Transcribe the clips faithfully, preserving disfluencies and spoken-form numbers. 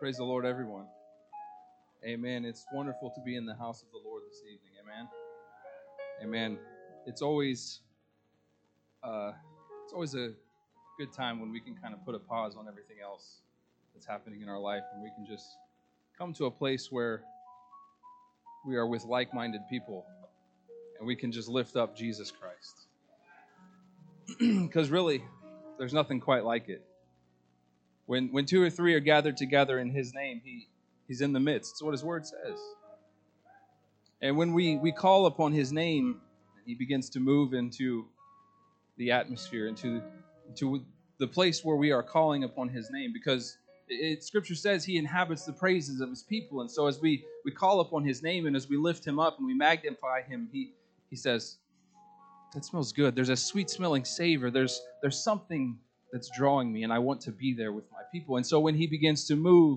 Praise the Lord, everyone. Amen. It's wonderful to be in the house of the Lord this evening. Amen. Amen. It's always, uh, it's always a good time when we can kind of put a pause on everything else that's happening in our life, and we can just come to a place where we are with like-minded people, and we can just lift up Jesus Christ. Because really, there's nothing quite like it. When when two or three are gathered together in His name, He He's in the midst. That's what His Word says. And when we, we call upon His name, He begins to move into the atmosphere, into, into the place where we are calling upon His name. Because it, Scripture says He inhabits the praises of His people. And so as we, we call upon His name and as we lift Him up and we magnify Him, He, he says, that smells good. There's a sweet-smelling savor. There's, there's something that's drawing me, and I want to be there with my people. And so when He begins to move,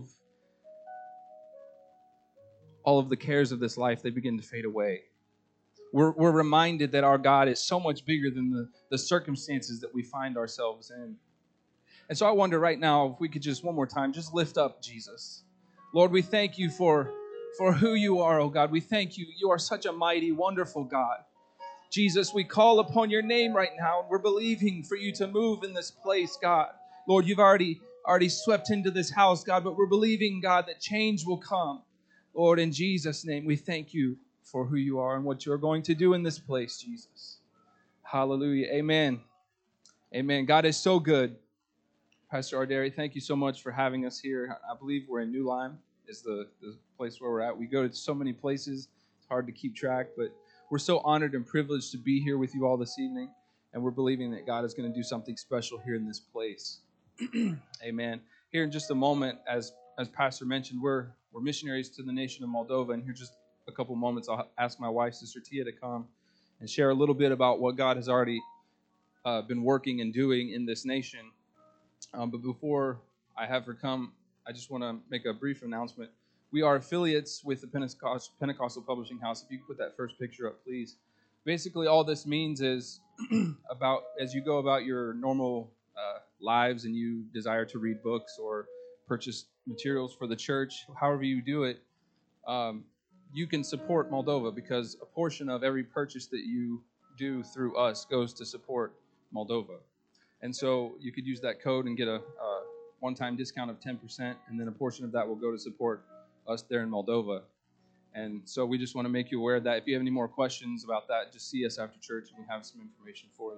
all of the cares of this life, they begin to fade away. We're, we're reminded that our God is so much bigger than the, the circumstances that we find ourselves in. And so I wonder right now if we could just one more time just lift up Jesus. Lord, we thank You for, for who You are, oh God. We thank You. You are such a mighty, wonderful God. Jesus, we call upon Your name right now, and we're believing for You to move in this place, God. Lord, You've already, already swept into this house, God, but we're believing, God, that change will come. Lord, in Jesus' name, we thank You for who You are and what You're going to do in this place, Jesus. Hallelujah. Amen. Amen. God is so good. Pastor Arderi, thank you so much for having us here. I believe we're in New Lyme, is the, the place where we're at. We go to so many places, it's hard to keep track, but we're so honored and privileged to be here with you all this evening, and we're believing that God is going to do something special here in this place. Amen. Here in just a moment, as as Pastor mentioned, we're we're missionaries to the nation of Moldova, and here just a couple moments, I'll ask my wife, Sister Tia, to come and share a little bit about what God has already uh, been working and doing in this nation. Um, but before I have her come, I just want to make a brief announcement. We are affiliates with the Pentecost, Pentecostal Publishing House. If you could put that first picture up, please. Basically, all this means is about as you go about your normal uh, lives and you desire to read books or purchase materials for the church, however you do it, um, you can support Moldova because a portion of every purchase that you do through us goes to support Moldova. And so you could use that code and get a, a one-time discount of ten percent, and then a portion of that will go to support us there in Moldova. And so we just want to make you aware of that. If you have any more questions about that, just see us after church, and we have some information for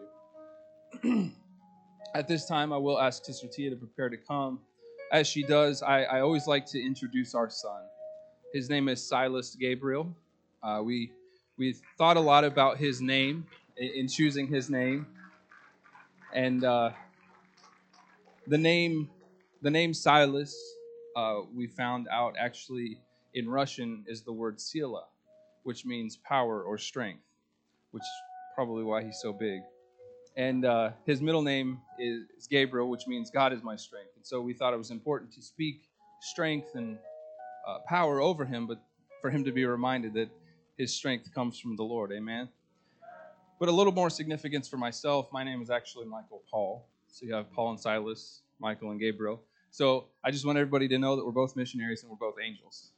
you. At this time, I will ask Sister Tia to prepare to come. As she does, I, I always like to introduce our son. His name is Silas Gabriel. Uh, we we thought a lot about his name in, in choosing his name, and uh, the name the name Silas uh, we found out actually in Russian is the word sila, which means power or strength, which is probably why he's so big. And uh, his middle name is Gabriel, which means God is my strength. And so we thought it was important to speak strength and uh, power over him, but for him to be reminded that his strength comes from the Lord. Amen. But a little more significance for myself, my name is actually Michael Paul. So you have Paul and Silas, Michael and Gabriel. So I just want everybody to know that we're both missionaries and we're both angels.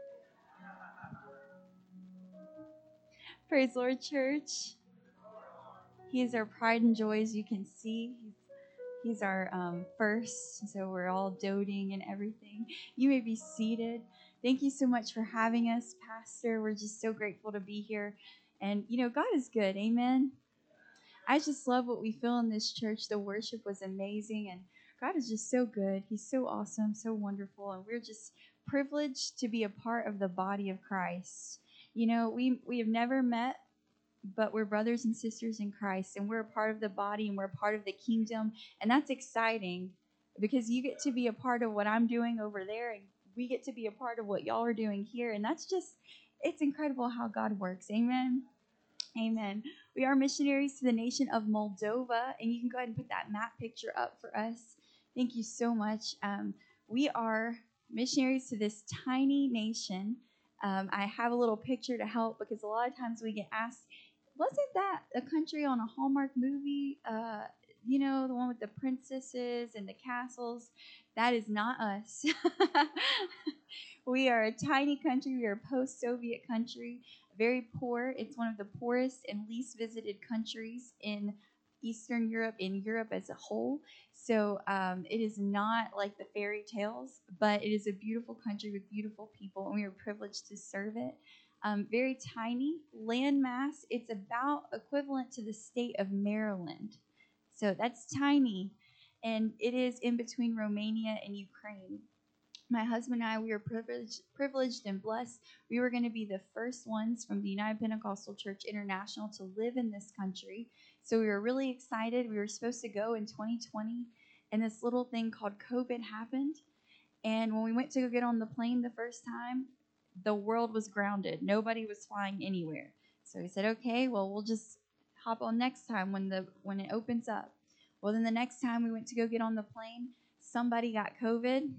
Praise Lord, church. He is our pride and joy, as you can see. He's, he's our um, first, so we're all doting and everything. You may be seated. Thank you so much for having us, Pastor. We're just so grateful to be here. And, you know, God is good. Amen. I just love what we feel in this church. The worship was amazing, and God is just so good. He's so awesome, so wonderful, and we're just privileged to be a part of the body of Christ. You know, we we have never met, but we're brothers and sisters in Christ, and we're a part of the body, and we're a part of the kingdom, and that's exciting because you get to be a part of what I'm doing over there, and we get to be a part of what y'all are doing here, and that's just, it's incredible how God works. Amen. Amen. We are missionaries to the nation of Moldova, and you can go ahead and put that map picture up for us. Thank you so much. Um, we are missionaries to this tiny nation. Um, I have a little picture to help because a lot of times we get asked, wasn't that a country on a Hallmark movie? Uh, you know, the one with the princesses and the castles. That is not us. We are a tiny country. We are a post-Soviet country, very poor. It's one of the poorest and least visited countries in Eastern Europe, in Europe as a whole. So um, it is not like the fairy tales, but it is a beautiful country with beautiful people, and we are privileged to serve it. Um, very tiny land mass. It's about equivalent to the state of Maryland. So that's tiny, and it is in between Romania and Ukraine. My husband and I, we were privileged, privileged and blessed. We were going to be the first ones from the United Pentecostal Church International to live in this country. So we were really excited. We were supposed to go in twenty twenty, and this little thing called COVID happened. And when we went to go get on the plane the first time, the world was grounded. Nobody was flying anywhere. So we said, okay, well, we'll just hop on next time when the when it opens up. Well, then the next time we went to go get on the plane, somebody got COVID.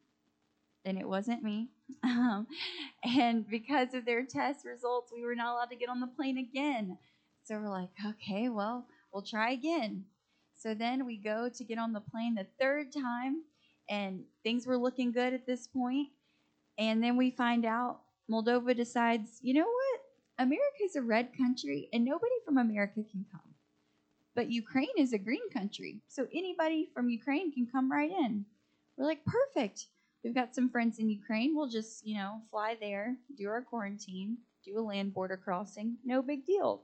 And it wasn't me. Um, and because of their test results, we were not allowed to get on the plane again. So we're like, okay, well, we'll try again. So then we go to get on the plane the third time, and things were looking good at this point. And then we find out Moldova decides, you know what? America is a red country, and nobody from America can come. But Ukraine is a green country, so anybody from Ukraine can come right in. We're like, perfect. We've got some friends in Ukraine. We'll just, you know, fly there, do our quarantine, do a land border crossing. No big deal.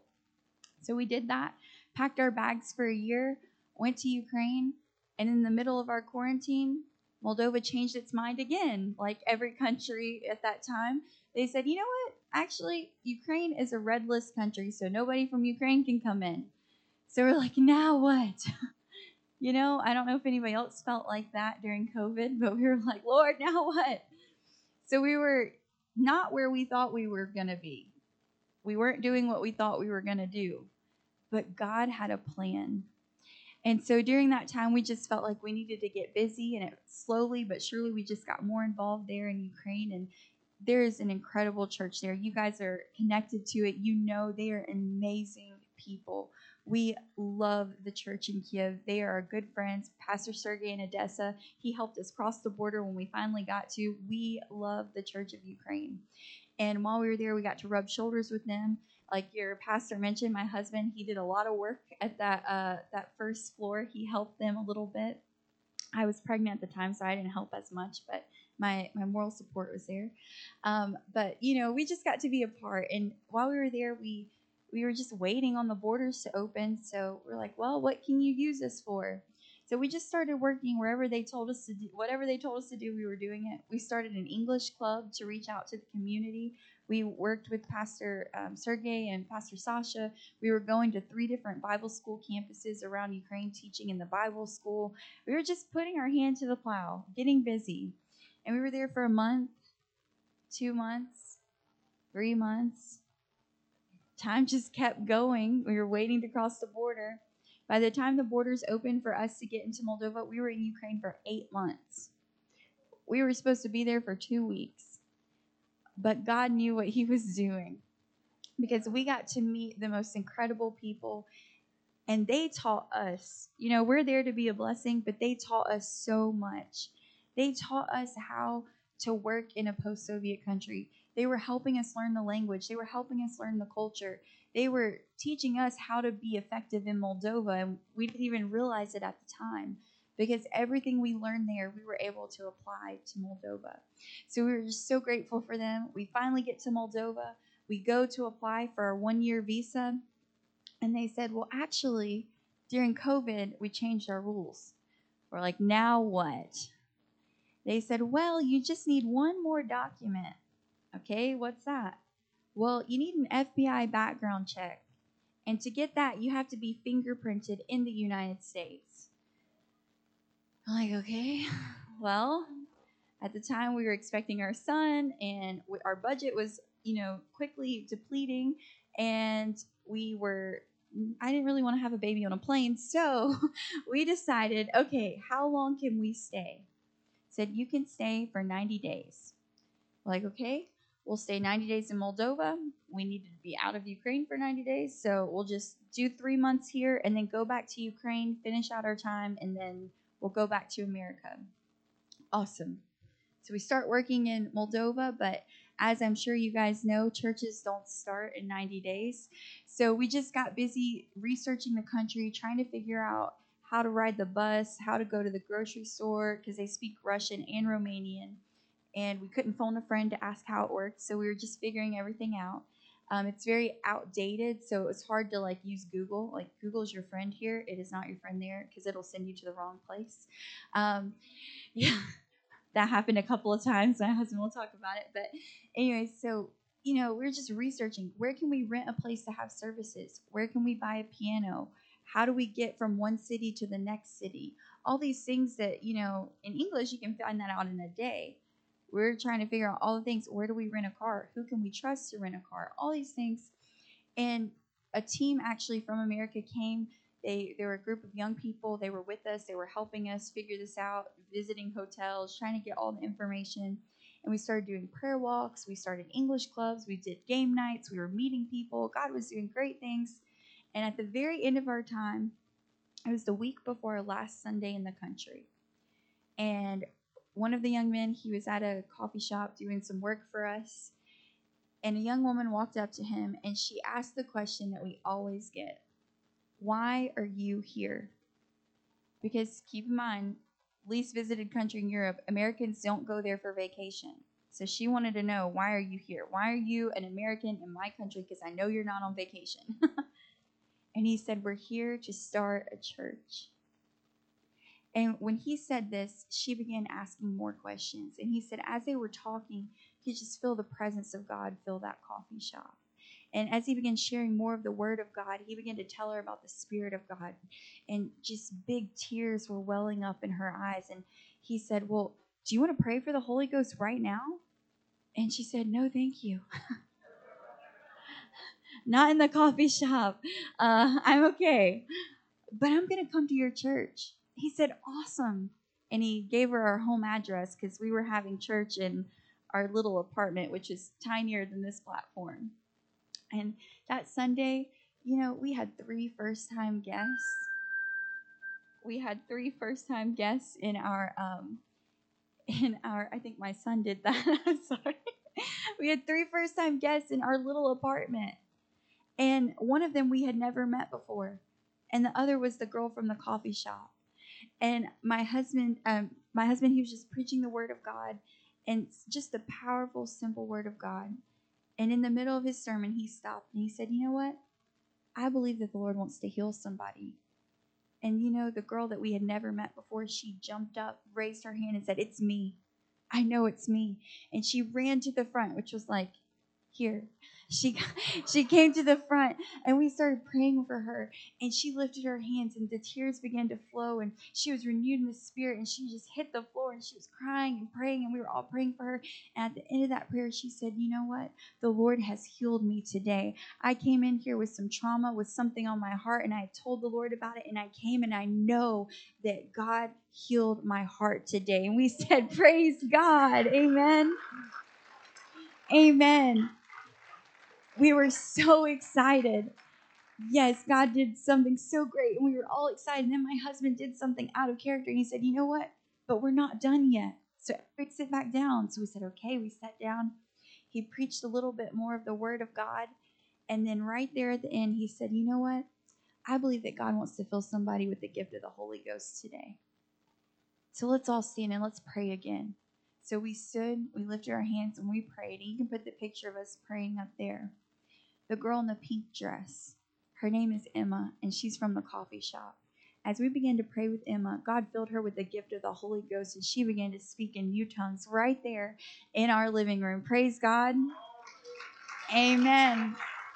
So we did that, packed our bags for a year, went to Ukraine, and in the middle of our quarantine, Moldova changed its mind again, like every country at that time. They said, you know what? Actually, Ukraine is a red list country, so nobody from Ukraine can come in. So we're like, now what? You know, I don't know if anybody else felt like that during COVID, but we were like, Lord, now what? So we were not where we thought we were going to be. We weren't doing what we thought we were going to do, but God had a plan. And so during that time, we just felt like we needed to get busy, and it slowly but surely we just got more involved there in Ukraine. And there is an incredible church there. You guys are connected to it. You know they are amazing people. We love the church in Kiev. They are our good friends. Pastor Sergey in Odessa, he helped us cross the border when we finally got to. We love the Church of Ukraine. And while we were there, we got to rub shoulders with them. Like your pastor mentioned, my husband, he did a lot of work at that uh, that first floor. He helped them a little bit. I was pregnant at the time, so I didn't help as much, but my, my moral support was there. Um, but, you know, we just got to be a part. And while we were there, we we were just waiting on the borders to open. So we're like, well, what can you use us for? So we just started working wherever they told us to do, whatever they told us to do, we were doing it. We started an English club to reach out to the community. We worked with Pastor um, Sergey and Pastor Sasha. We were going to three different Bible school campuses around Ukraine, teaching in the Bible school. We were just putting our hand to the plow, getting busy. And we were there for a month, two months, three months. Time just kept going. We were waiting to cross the border. By the time the borders opened for us to get into Moldova, we were in Ukraine for eight months. We were supposed to be there for two weeks. But God knew what he was doing, because we got to meet the most incredible people, and they taught us. You know, we're there to be a blessing, but they taught us so much. They taught us how to work in a post-Soviet country. They were helping us learn the language. They were helping us learn the culture. They were teaching us how to be effective in Moldova, and we didn't even realize it at the time, because everything we learned there, we were able to apply to Moldova. So we were just so grateful for them. We finally get to Moldova. We go to apply for our one-year visa, and they said, well, actually, during COVID, we changed our rules. We're like, now what? They said, well, you just need one more document. Okay, what's that? Well, you need an F B I background check. And to get that, you have to be fingerprinted in the United States. I'm like, okay, well, at the time we were expecting our son, and we, our budget was, you know, quickly depleting, and we were, I didn't really want to have a baby on a plane, so we decided, okay, how long can we stay? Said, you can stay for ninety days. We're like, okay, we'll stay ninety days in Moldova. We needed to be out of Ukraine for ninety days, so we'll just do three months here and then go back to Ukraine, finish out our time, and then we'll go back to America. Awesome. So we start working in Moldova, but as I'm sure you guys know, churches don't start in ninety days. So we just got busy researching the country, trying to figure out how to ride the bus, how to go to the grocery store, because they speak Russian and Romanian. And we couldn't phone a friend to ask how it worked, so we were just figuring everything out. Um, it's very outdated, so it's hard to like use Google. Like Google's your friend here; it is not your friend there because it'll send you to the wrong place. Um, yeah, that happened a couple of times. My husband will talk about it, but anyway, so you know, we're just researching where can we rent a place to have services, where can we buy a piano, how do we get from one city to the next city? All these things that you know in English you can find that out in a day. We're trying to figure out all the things. Where do we rent a car? Who can we trust to rent a car? All these things. And a team actually from America came. They, they were a group of young people. They were with us. They were helping us figure this out, visiting hotels, trying to get all the information. And we started doing prayer walks. We started English clubs. We did game nights. We were meeting people. God was doing great things. And at the very end of our time, it was the week before our last Sunday in the country. And one of the young men, he was at a coffee shop doing some work for us, and a young woman walked up to him, and she asked the question that we always get, why are you here? Because keep in mind, least visited country in Europe, Americans don't go there for vacation. So she wanted to know, why are you here? Why are you an American in my country? Because I know you're not on vacation. And he said, we're here to start a church. And when he said this, she began asking more questions. And he said, as they were talking, he just feel the presence of God fill that coffee shop. And as he began sharing more of the word of God, he began to tell her about the Spirit of God. And just big tears were welling up in her eyes. And he said, well, do you want to pray for the Holy Ghost right now? And she said, no, thank you. Not in the coffee shop. Uh, I'm okay. But I'm going to come to your church. He said, awesome. And he gave her our home address because we were having church in our little apartment, which is tinier than this platform. And that Sunday, you know, we had three first-time guests. We had three first-time guests in our, um, in our, I think my son did that. I'm sorry. We had three first-time guests in our little apartment. And one of them we had never met before. And the other was the girl from the coffee shop. And my husband, um, my husband, he was just preaching the word of God, and just the powerful, simple word of God. And in the middle of his sermon, he stopped and he said, you know what? I believe that the Lord wants to heal somebody. And you know, the girl that we had never met before, she jumped up, raised her hand and said, it's me. I know it's me. And she ran to the front, which was like, here. She she came to the front, and we started praying for her, and she lifted her hands, and the tears began to flow, and she was renewed in the Spirit, and she just hit the floor, and she was crying and praying, and we were all praying for her. And at the end of that prayer, she said, you know what? The Lord has healed me today. I came in here with some trauma, with something on my heart, and I told the Lord about it, and I came, and I know that God healed my heart today. And we said, praise God. Amen. Amen. We were so excited. Yes, God did something so great, and we were all excited. And then my husband did something out of character, and he said, you know what? But we're not done yet. So everybody sit back down. So we said, okay, we sat down. He preached a little bit more of the word of God. And then right there at the end, he said, you know what? I believe that God wants to fill somebody with the gift of the Holy Ghost today. So let's all stand and let's pray again. So we stood, we lifted our hands, and we prayed. And you can put the picture of us praying up there. The girl in the pink dress, her name is Emma, and she's from the coffee shop. As we began to pray with Emma, God filled her with the gift of the Holy Ghost, and she began to speak in new tongues right there in our living room. Praise God. Amen.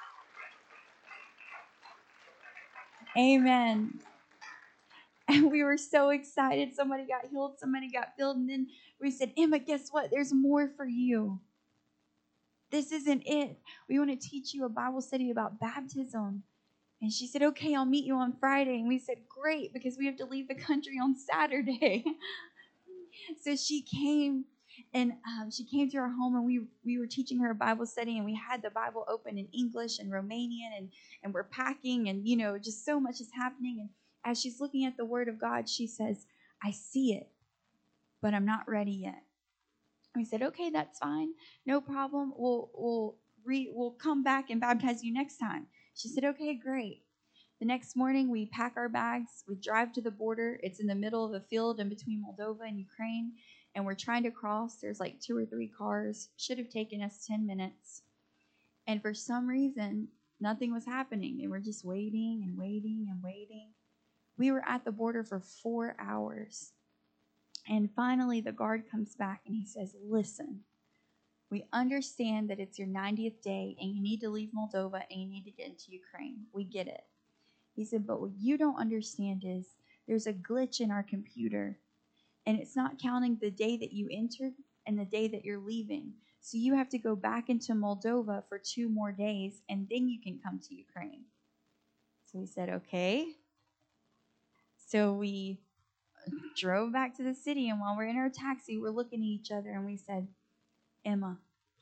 Amen. And we were so excited. Somebody got healed, somebody got filled, and then we said, Emma, guess what? There's more for you. This isn't it. We want to teach you a Bible study about baptism. And she said, okay, I'll meet you on Friday. And we said, great, because we have to leave the country on Saturday. So she came, And um, she came to our home, and we we were teaching her a Bible study, and we had the Bible open in English and Romanian, and and we're packing, and you know, just so much is happening. And as she's looking at the Word of God, she says, "I see it, but I'm not ready yet." We said, "Okay, that's fine, no problem. We'll we'll re we'll come back and baptize you next time." She said, "Okay, great." The next morning, we pack our bags, we drive to the border. It's in the middle of a field in between Moldova and Ukraine, and we're trying to cross. There's like two or three cars. Should have taken us ten minutes. And for some reason, nothing was happening, and we're just waiting and waiting and waiting. We were at the border for four hours. And finally, the guard comes back, and he says, "Listen, we understand that it's your ninetieth day, and you need to leave Moldova, and you need to get into Ukraine. We get it." He said, "But what you don't understand is there's a glitch in our computer, and it's not counting the day that you entered and the day that you're leaving. So you have to go back into Moldova for two more days, and then you can come to Ukraine." So we said, "Okay." So we drove back to the city, and while we're in our taxi, we're looking at each other, and we said, "Emma."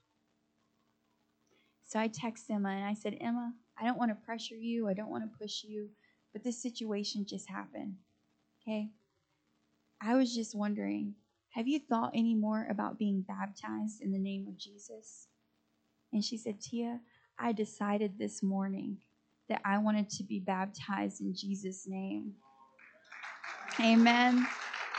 So I text Emma, and I said, "Emma, I don't want to pressure you. I don't want to push you, but this situation just happened, okay? I was just wondering, have you thought any more about being baptized in the name of Jesus?" And she said, "Tia, I decided this morning that I wanted to be baptized in Jesus' name." Amen.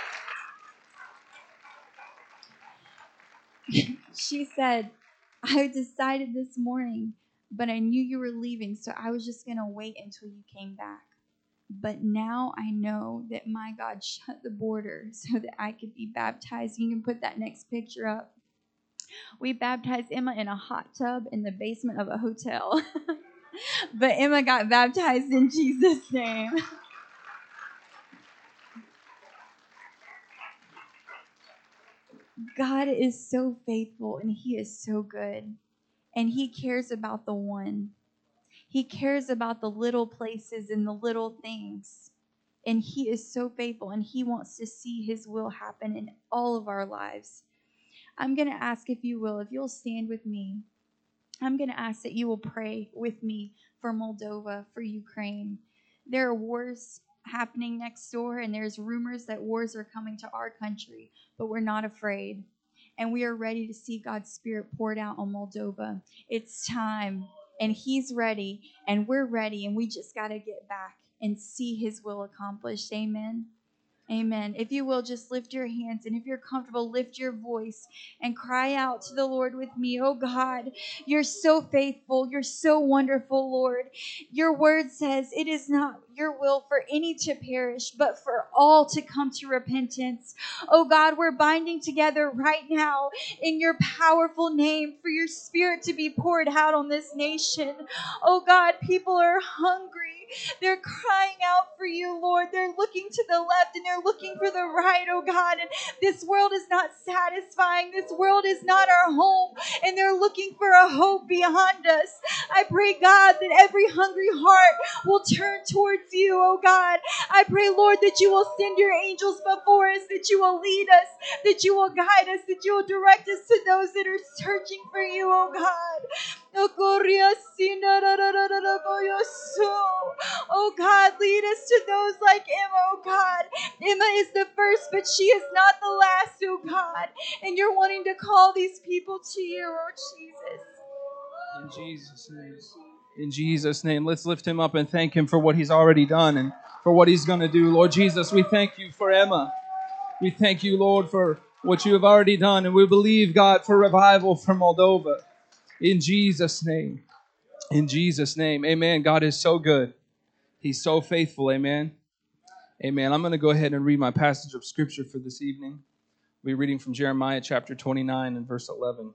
She said, "I decided this morning, but I knew you were leaving, so I was just going to wait until you came back. But now I know that my God shut the border so that I could be baptized." You can put that next picture up. We baptized Emma in a hot tub in the basement of a hotel. But Emma got baptized in Jesus' name. God is so faithful, and He is so good. And He cares about the one. He cares about the little places and the little things. And He is so faithful, and He wants to see His will happen in all of our lives. I'm going to ask, if you will, if you'll stand with me, I'm going to ask that you will pray with me for Moldova, for Ukraine. There are wars happening next door, and there's rumors that wars are coming to our country, but we're not afraid. And we are ready to see God's Spirit poured out on Moldova. It's time, and He's ready, and we're ready, and we just got to get back and see His will accomplished. Amen. Amen. If you will, just lift your hands, and if you're comfortable, lift your voice and cry out to the Lord with me. Oh God, you're so faithful. You're so wonderful, Lord. Your word says it is not your will for any to perish, but for all to come to repentance. Oh God, we're binding together right now in your powerful name for your Spirit to be poured out on this nation. Oh God, people are hungry. They're crying out for you, Lord. They're looking to the left and they're looking for the right, oh God. And this world is not satisfying. This world is not our home. And they're looking for a hope beyond us. I pray, God, that every hungry heart will turn towards you, oh God. I pray, Lord, that you will send your angels before us, that you will lead us, that you will guide us, that you will direct us to those that are searching for you, oh God. Oh God, lead us to those like Emma, oh God. Emma is the first, but she is not the last, oh God. And you're wanting to call these people to you, oh Jesus. In Jesus' name. In Jesus' name, let's lift Him up and thank Him for what He's already done and for what He's going to do. Lord Jesus, we thank you for Emma. We thank you, Lord, for what you have already done. And we believe, God, for revival for Moldova. In Jesus' name. In Jesus' name. Amen. God is so good. He's so faithful. Amen. Amen. I'm going to go ahead and read my passage of Scripture for this evening. We're reading from Jeremiah chapter twenty-nine and verse eleven.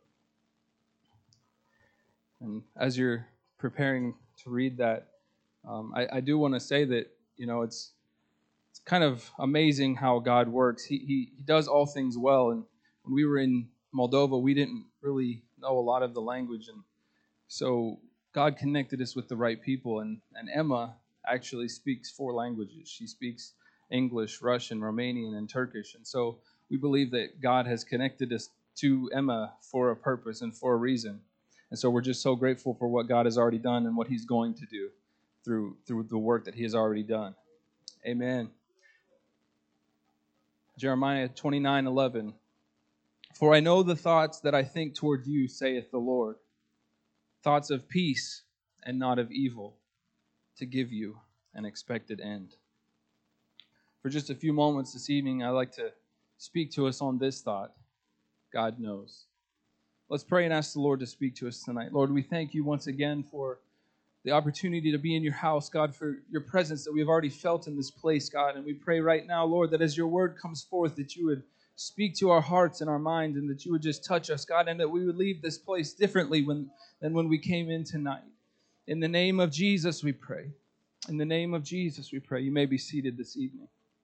And as you're preparing to read that, um, I, I do want to say that, you know, it's it's kind of amazing how God works. He, he he does all things well. And when we were in Moldova, we didn't really know a lot of the language, and so God connected us with the right people. And, and Emma actually speaks four languages. She speaks English, Russian, Romanian, and Turkish. And so we believe that God has connected us to Emma for a purpose and for a reason. And so we're just so grateful for what God has already done and what he's going to do through through the work that he has already done. Amen. Jeremiah twenty-nine eleven. For I know the thoughts that I think toward you, saith the Lord, thoughts of peace and not of evil, to give you an expected end. For just a few moments this evening, I'd like to speak to us on this thought: God knows. Let's pray and ask the Lord to speak to us tonight. Lord, we thank you once again for the opportunity to be in your house, God, for your presence that we've already felt in this place, God. And we pray right now, Lord, that as your word comes forth, that you would speak to our hearts and our minds, and that you would just touch us, God, and that we would leave this place differently when, than when we came in tonight. In the name of Jesus, we pray. In the name of Jesus, we pray. You may be seated this evening.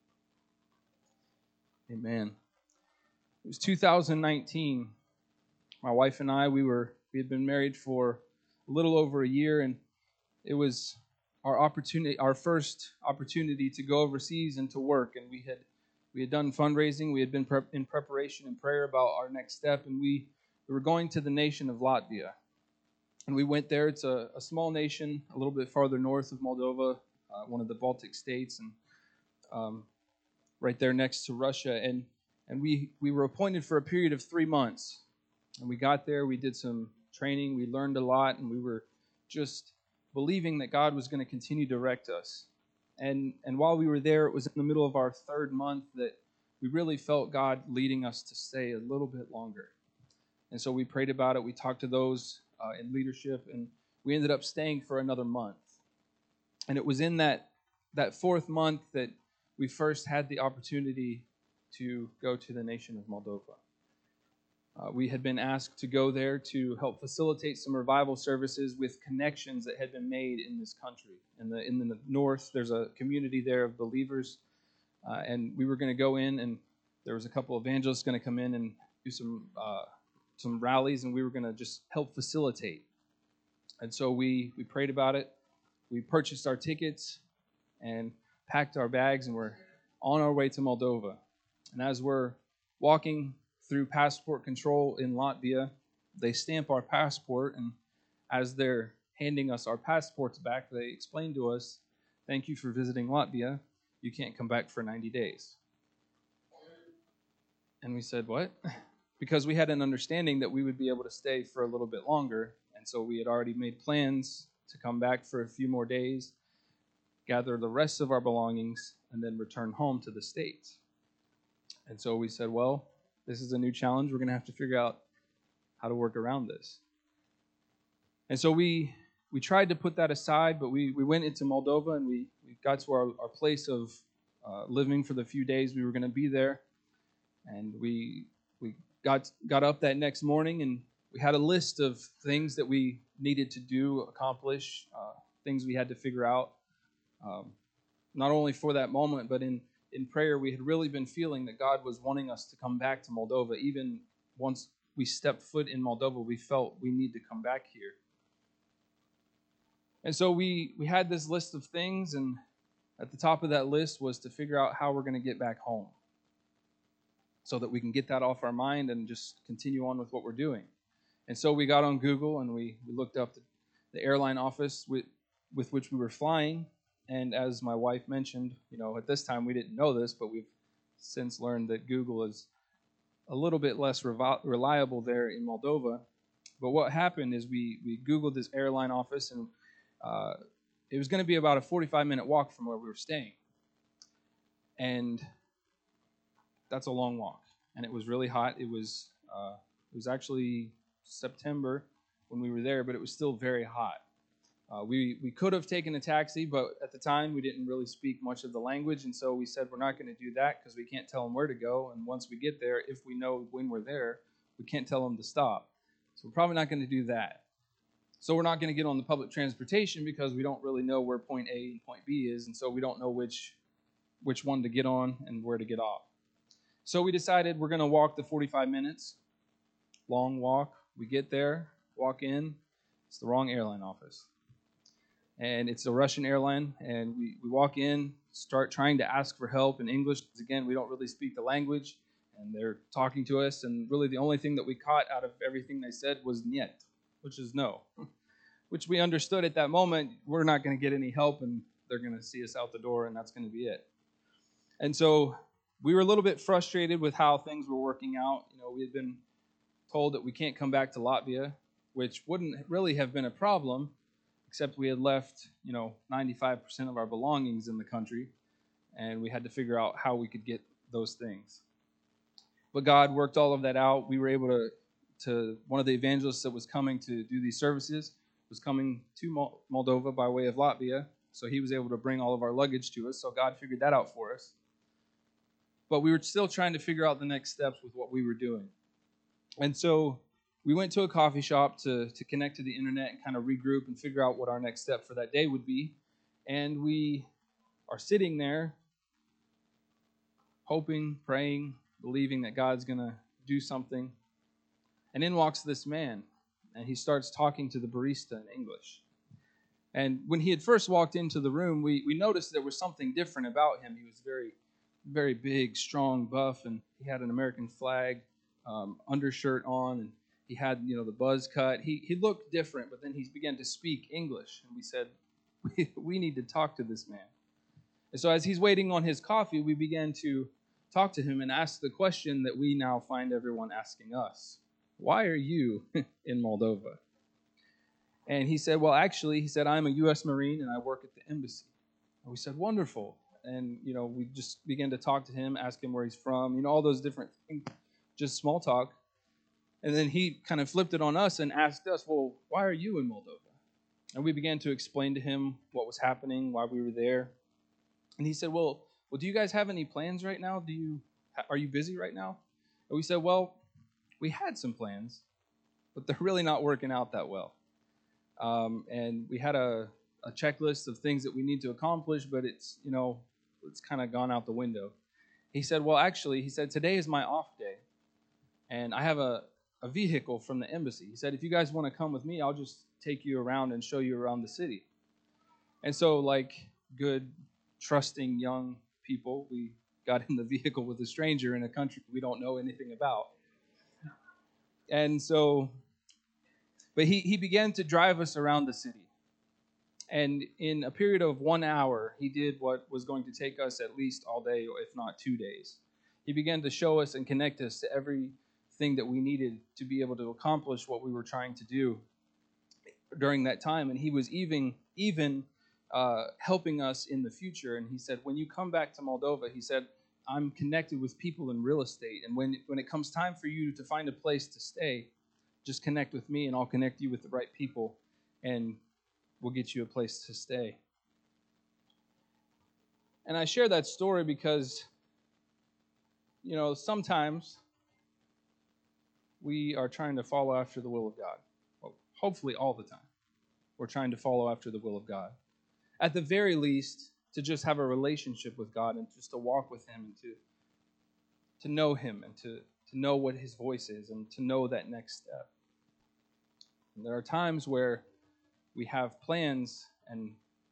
Amen. It was two thousand nineteen. My wife and I, we were we had been married for a little over a year, and it was our opportunity, our first opportunity to go overseas and to work. And we had we had done fundraising. We had been prep, in preparation and prayer about our next step, and we, we were going to the nation of Latvia. And we went there. It's a, a small nation, a little bit farther north of Moldova, uh, one of the Baltic states, and um, right there next to Russia. And and we we were appointed for a period of three months. And we got there, we did some training, we learned a lot, and we were just believing that God was going to continue to direct us. And and while we were there, it was in the middle of our third month that we really felt God leading us to stay a little bit longer. And so we prayed about it, we talked to those uh, in leadership, and we ended up staying for another month. And it was in that, that fourth month that we first had the opportunity to go to the nation of Moldova. Uh, we had been asked to go there to help facilitate some revival services with connections that had been made in this country. In the in the north, there's a community there of believers, uh, and we were going to go in, and there was a couple of evangelists going to come in and do some uh, some rallies, and we were going to just help facilitate. And so we we prayed about it. We purchased our tickets and packed our bags, and we're on our way to Moldova. And as we're walking through passport control in Latvia, they stamp our passport, and as they're handing us our passports back, they explain to us, "Thank you for visiting Latvia. You can't come back for ninety days." And we said, "What?" Because we had an understanding that we would be able to stay for a little bit longer, and so we had already made plans to come back for a few more days, gather the rest of our belongings, and then return home to the States. And so we said, well, this is a new challenge. We're going to have to figure out how to work around this. And so we we tried to put that aside, but we, we went into Moldova, and we, we got to our, our place of uh, living for the few days we were going to be there. And we we got got up that next morning, and we had a list of things that we needed to do, accomplish, uh, things we had to figure out, um, not only for that moment, but in In prayer, we had really been feeling that God was wanting us to come back to Moldova. Even once we stepped foot in Moldova, we felt we need to come back here. And so we, we had this list of things, and at the top of that list was to figure out how we're going to get back home so that we can get that off our mind and just continue on with what we're doing. And so we got on Google, and we, we looked up the, the airline office with, with which we were flying. And as my wife mentioned, you know, at this time we didn't know this, but we've since learned that Google is a little bit less revi- reliable there in Moldova. But what happened is we, we Googled this airline office, and uh, it was going to be about a forty-five minute walk from where we were staying. And that's a long walk. And it was really hot. It was uh, it was actually September when we were there, but it was still very hot. Uh, we, we could have taken a taxi, but at the time we didn't really speak much of the language, and so we said we're not going to do that because we can't tell them where to go, and once we get there, if we know when we're there, we can't tell them to stop. So we're probably not going to do that. So we're not going to get on the public transportation because we don't really know where point A and point B is, and so we don't know which which one to get on and where to get off. So we decided we're going to walk the forty-five minutes, long walk. We get there, walk in, it's the wrong airline office. And it's a Russian airline, and we, we walk in, start trying to ask for help in English, because again, we don't really speak the language, And they're talking to us, and really the only thing that we caught out of everything they said was niet, which is no, which we understood at that moment. We're not going to get any help, and they're going to see us out the door, and that's going to be it. And so we were a little bit frustrated with how things were working out. You know, we had been told that we can't come back to Latvia, which wouldn't really have been a problem, except we had left, you know, ninety-five percent of our belongings in the country, and we had to figure out how we could get those things. But God worked all of that out. We were able to, to one of the evangelists that was coming to do these services was coming to Moldova by way of Latvia, so he was able to bring all of our luggage to us, so God figured that out for us. But we were still trying to figure out the next steps with what we were doing. And so we went to a coffee shop to, to connect to the internet and kind of regroup and figure out what our next step for that day would be. And we are sitting there hoping, praying, believing that God's going to do something. And in walks this man, and he starts talking to the barista in English. And when he had first walked into the room, we, we noticed there was something different about him. He was very, very big, strong, buff, and he had an American flag um, undershirt on, and he had, you know, the buzz cut. He he looked different, but then he began to speak English, and we said, we, we need to talk to this man. And so as he's waiting on his coffee, we began to talk to him and ask the question that we now find everyone asking us. Why are you in Moldova? And he said, well, actually, he said, I'm a U S Marine and I work at the embassy. And we said, wonderful. And, you know, we just began to talk to him, ask him where he's from, you know, all those different things, just small talk. And then he kind of flipped it on us and asked us, well, why are you in Moldova? And we began to explain to him what was happening, why we were there. And he said, well, well, do you guys have any plans right now? Do you, are you busy right now? And we said, well, we had some plans, but they're really not working out that well. Um, and we had a, a checklist of things that we need to accomplish, but it's, you know, it's kind of gone out the window. He said, well, actually, he said, today is my off day, and I have a, a vehicle from the embassy. He said, if you guys want to come with me, I'll just take you around and show you around the city. And so, like good, trusting young people, we got in the vehicle with a stranger in a country we don't know anything about. And so, but he, he began to drive us around the city. And in a period of one hour, he did what was going to take us at least all day, if not two days. He began to show us and connect us to everything that we needed to be able to accomplish what we were trying to do during that time. And he was even, even uh, helping us in the future. And he said, when you come back to Moldova, he said, I'm connected with people in real estate. And when, when it comes time for you to find a place to stay, just connect with me and I'll connect you with the right people. And we'll get you a place to stay. And I share that story because, you know, sometimes we are trying to follow after the will of God. Well, hopefully all the time. We're trying to follow after the will of God. At the very least, to just have a relationship with God and just to walk with Him and to, to know Him and to, to know what His voice is and to know that next step. And there are times where we have plans and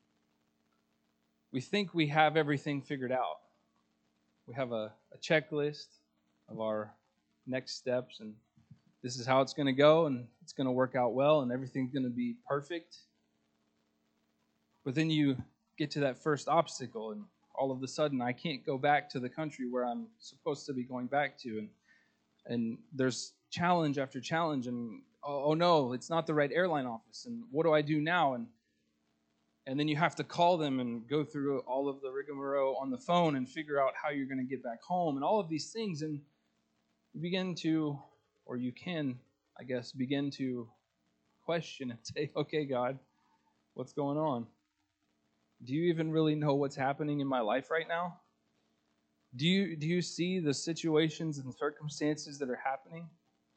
we think we have everything figured out. We have a, a checklist of our next steps, and this is how it's going to go, and it's going to work out well, and everything's going to be perfect. But then you get to that first obstacle, and all of a sudden, I can't go back to the country where I'm supposed to be going back to, and and there's challenge after challenge, and oh, oh no, it's not the right airline office, and what do I do now? And and then you have to call them and go through all of the rigmarole on the phone and figure out how you're going to get back home and all of these things. And you begin to, or you can, I guess, begin to question and say, okay, God, what's going on? Do you even really know what's happening in my life right now? Do you, do you see the situations and circumstances that are happening?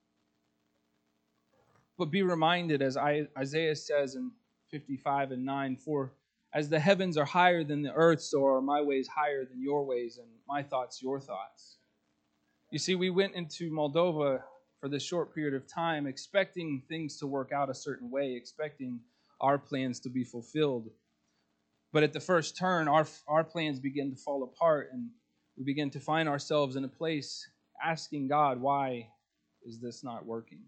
But be reminded, as Isaiah says in fifty-five and nine, for as the heavens are higher than the earth, so are my ways higher than your ways, and my thoughts your thoughts. You see, we went into Moldova for this short period of time expecting things to work out a certain way, expecting our plans to be fulfilled. But at the first turn, our, our plans begin to fall apart, and we begin to find ourselves in a place asking God, why is this not working?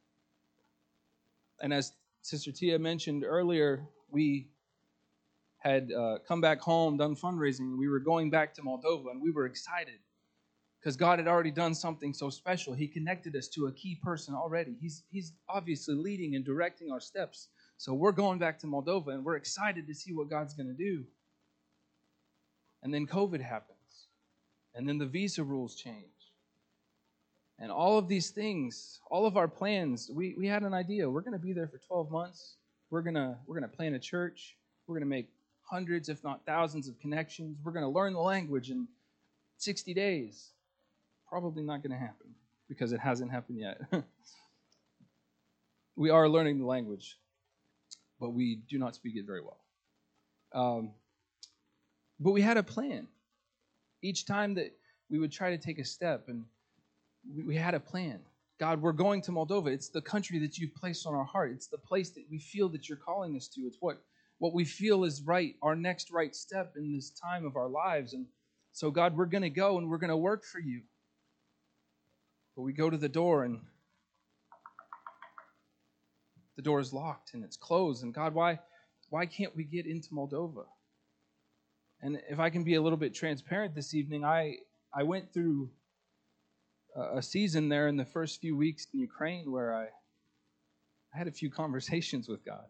And as Sister Tia mentioned earlier, we had uh, come back home, done fundraising. We were going back to Moldova, and we were excited because God had already done something so special. He connected us to a key person already. He's, he's obviously leading and directing our steps. So we're going back to Moldova, and we're excited to see what God's going to do. And then COVID happens. And then the visa rules change. And all of these things, all of our plans, we, we had an idea. We're going to be there for twelve months. We're going to we're going to plant a church. We're going to make hundreds, if not thousands, of connections. We're going to learn the language in sixty days. Probably not going to happen because it hasn't happened yet. We are learning the language, but we do not speak it very well. Um, but we had a plan. Each time that we would try to take a step, and we, we had a plan. God, we're going to Moldova. It's the country that you've placed on our heart. It's the place that we feel that you're calling us to. It's what, what we feel is right, our next right step in this time of our lives. And so, God, we're going to go and we're going to work for you. But we go to the door, and the door is locked and it's closed. And God, why, why can't we get into Moldova? And if I can be a little bit transparent this evening, I, I went through a, a season there in the first few weeks in Ukraine where I, I had a few conversations with God.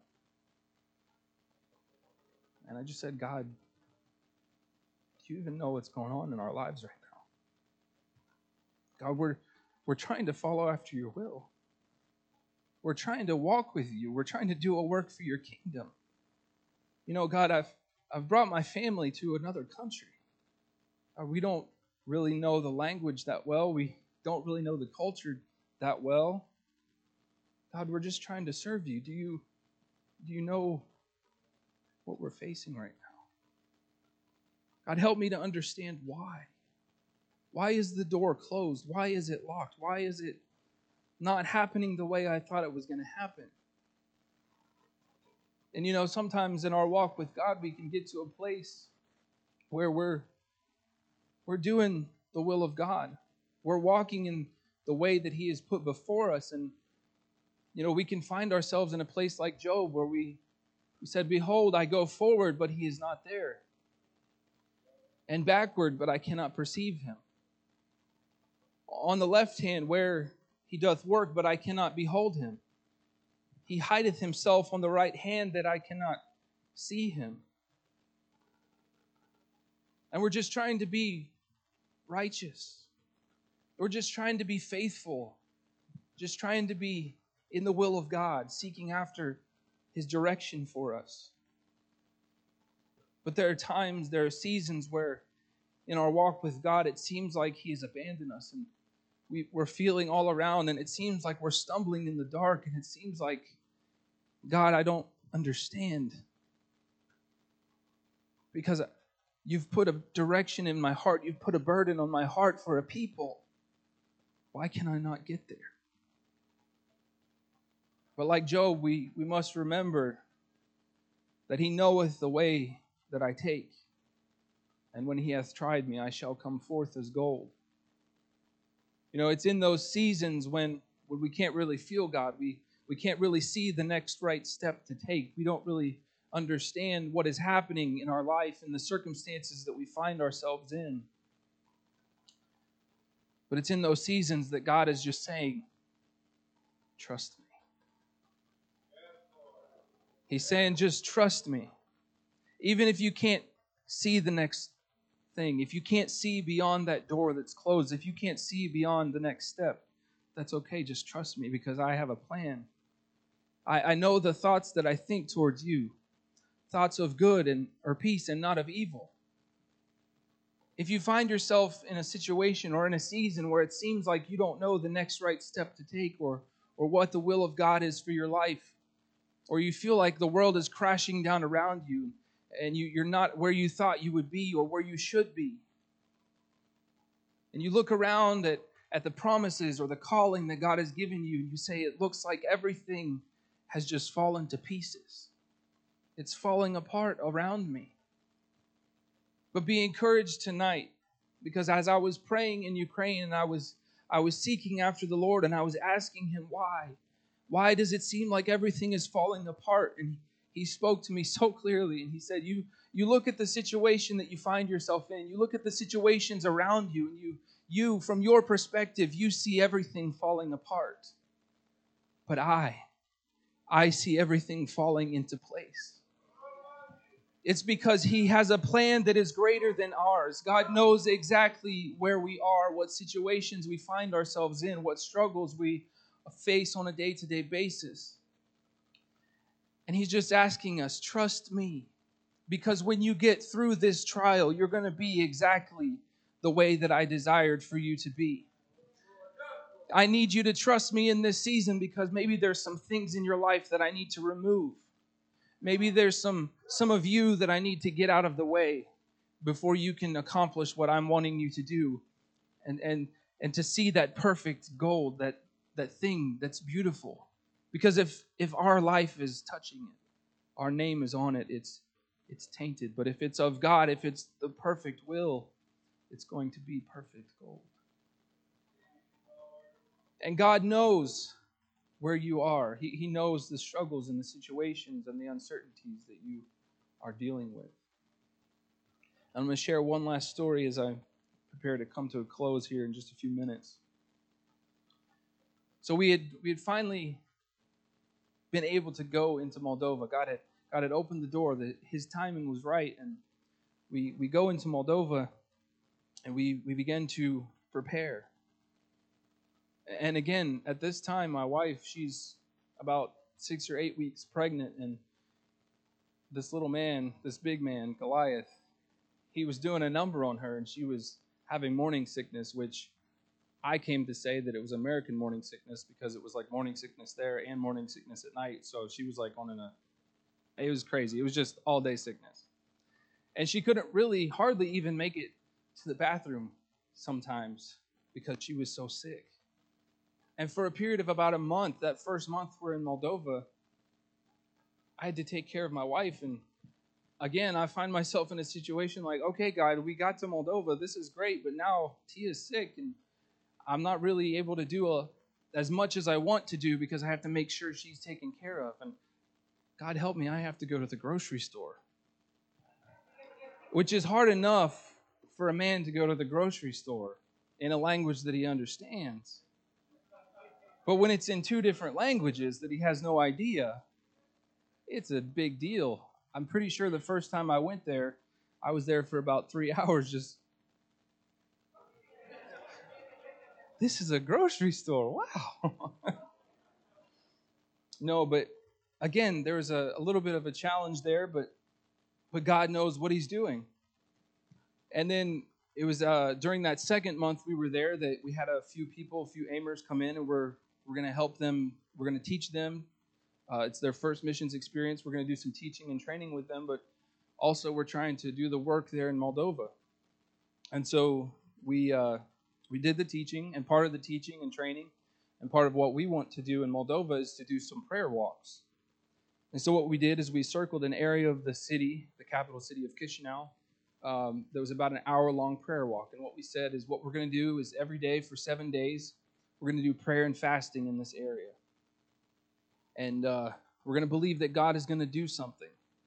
And I just said, God, do you even know what's going on in our lives right now? God, we're, we're trying to follow after your will. We're trying to walk with you. We're trying to do a work for your kingdom. You know, God, I've I've brought my family to another country. Uh, we don't really know the language that well. We don't really know the culture that well. God, we're just trying to serve you. Do you, do you know what we're facing right now? God, help me to understand why. Why is the door closed? Why is it locked? Why is it not happening the way I thought it was going to happen? And you know, sometimes in our walk with God, we can get to a place where we're we're doing the will of God. We're walking in the way that He has put before us. And you know, we can find ourselves in a place like Job where we, we said, behold, I go forward, but He is not there. And backward, but I cannot perceive Him. On the left hand, where He doth work, but I cannot behold Him. He hideth Himself on the right hand that I cannot see Him. And we're just trying to be righteous. We're just trying to be faithful. Just trying to be in the will of God, seeking after His direction for us. But there are times, there are seasons where in our walk with God, it seems like He has abandoned us. And we, we're feeling all around, and it seems like we're stumbling in the dark, and it seems like, God, I don't understand. Because you've put a direction in my heart. You've put a burden on my heart for a people. Why can I not get there? But like Job, we, we must remember that He knoweth the way that I take. And when He hath tried me, I shall come forth as gold. You know, it's in those seasons when, when we can't really feel God. We We can't really see the next right step to take. We don't really understand what is happening in our life and the circumstances that we find ourselves in. But it's in those seasons that God is just saying, trust me. He's saying, just trust me. Even if you can't see the next thing, if you can't see beyond that door that's closed, if you can't see beyond the next step, that's okay. Just trust me because I have a plan. I, I know the thoughts that I think towards you, thoughts of good and or peace and not of evil. If you find yourself in a situation or in a season where it seems like you don't know the next right step to take or, or what the will of God is for your life, or you feel like the world is crashing down around you and you, you're not where you thought you would be or where you should be, and you look around at, at the promises or the calling that God has given you, and you say, it looks like everything has just fallen to pieces. It's falling apart around me. But be encouraged tonight, because as I was praying in Ukraine and I was I was seeking after the Lord, and I was asking him why. Why does it seem like everything is falling apart? And he spoke to me so clearly, and he said, you, you look at the situation that you find yourself in. You look at the situations around you, and you, you, from your perspective, you see everything falling apart. But I, I see everything falling into place. It's because he has a plan that is greater than ours. God knows exactly where we are, what situations we find ourselves in, what struggles we face on a day-to-day basis. And he's just asking us, trust me. Because when you get through this trial, you're going to be exactly the way that I desired for you to be. I need you to trust me in this season because maybe there's some things in your life that I need to remove. Maybe there's some, some of you that I need to get out of the way before you can accomplish what I'm wanting you to do. And, and, and to see that perfect gold, that, that thing that's beautiful. Because if, if our life is touching it, our name is on it, it's, it's tainted. But if it's of God, if it's the perfect will, it's going to be perfect gold. And God knows where you are. He, he knows the struggles and the situations and the uncertainties that you are dealing with. I'm going to share one last story as I prepare to come to a close here in just a few minutes. So we had we had finally been able to go into Moldova. God had God had opened the door. That His timing was right, and we we go into Moldova, and we we began to prepare. And again, at this time, my wife, she's about six or eight weeks pregnant, and this little man, this big man, Goliath, he was doing a number on her, and she was having morning sickness, which I came to say that it was American morning sickness because it was like morning sickness there and morning sickness at night. So she was like on an, a, it was crazy. It was just all day sickness. And she couldn't really hardly even make it to the bathroom sometimes because she was so sick. And for a period of about a month, that first month we're in Moldova, I had to take care of my wife. And again, I find myself in a situation like, okay, God, we got to Moldova. This is great, but now Tia's sick, and I'm not really able to do a, as much as I want to do because I have to make sure she's taken care of. And God help me, I have to go to the grocery store, which is hard enough for a man to go to the grocery store in a language that he understands. But when it's in two different languages that he has no idea, it's a big deal. I'm pretty sure the first time I went there, I was there for about three hours just, this is a grocery store. Wow. No, but again, there was a, a little bit of a challenge there, but but God knows what he's doing. And then it was uh, during that second month we were there that we had a few people, a few aimers come in, and we're we're going to help them. We're going to teach them. Uh, it's their first missions experience. We're going to do some teaching and training with them, but also we're trying to do the work there in Moldova. And so we uh, we did the teaching, and part of the teaching and training, and part of what we want to do in Moldova is to do some prayer walks. And so what we did is we circled an area of the city, the capital city of Chisinau. Um, there was about an hour-long prayer walk. And what we said is what we're going to do is every day for seven days, we're going to do prayer and fasting in this area. And uh, we're going to believe that God is going to do something.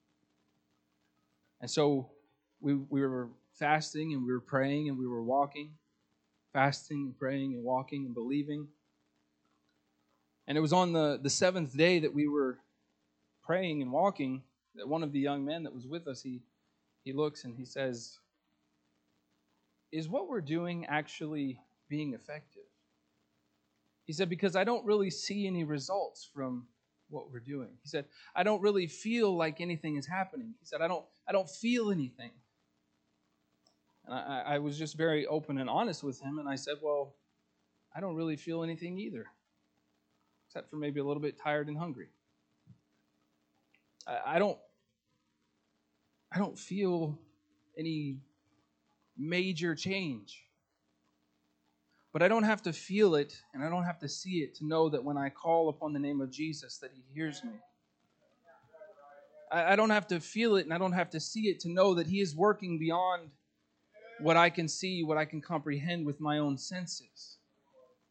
And so we we were fasting and we were praying and we were walking, fasting and praying and walking and believing. And it was on the, the seventh day that we were praying and walking that one of the young men that was with us, he he looks and he says, is what we're doing actually being effective? He said, because I don't really see any results from what we're doing. He said, I don't really feel like anything is happening. He said, I don't I don't feel anything. And I, I was just very open and honest with him, and I said, well, I don't really feel anything either, except for maybe a little bit tired and hungry. I, I don't I don't feel any major change. But I don't have to feel it, and I don't have to see it to know that when I call upon the name of Jesus, that he hears me. I, I don't have to feel it, and I don't have to see it to know that he is working beyond what I can see, what I can comprehend with my own senses.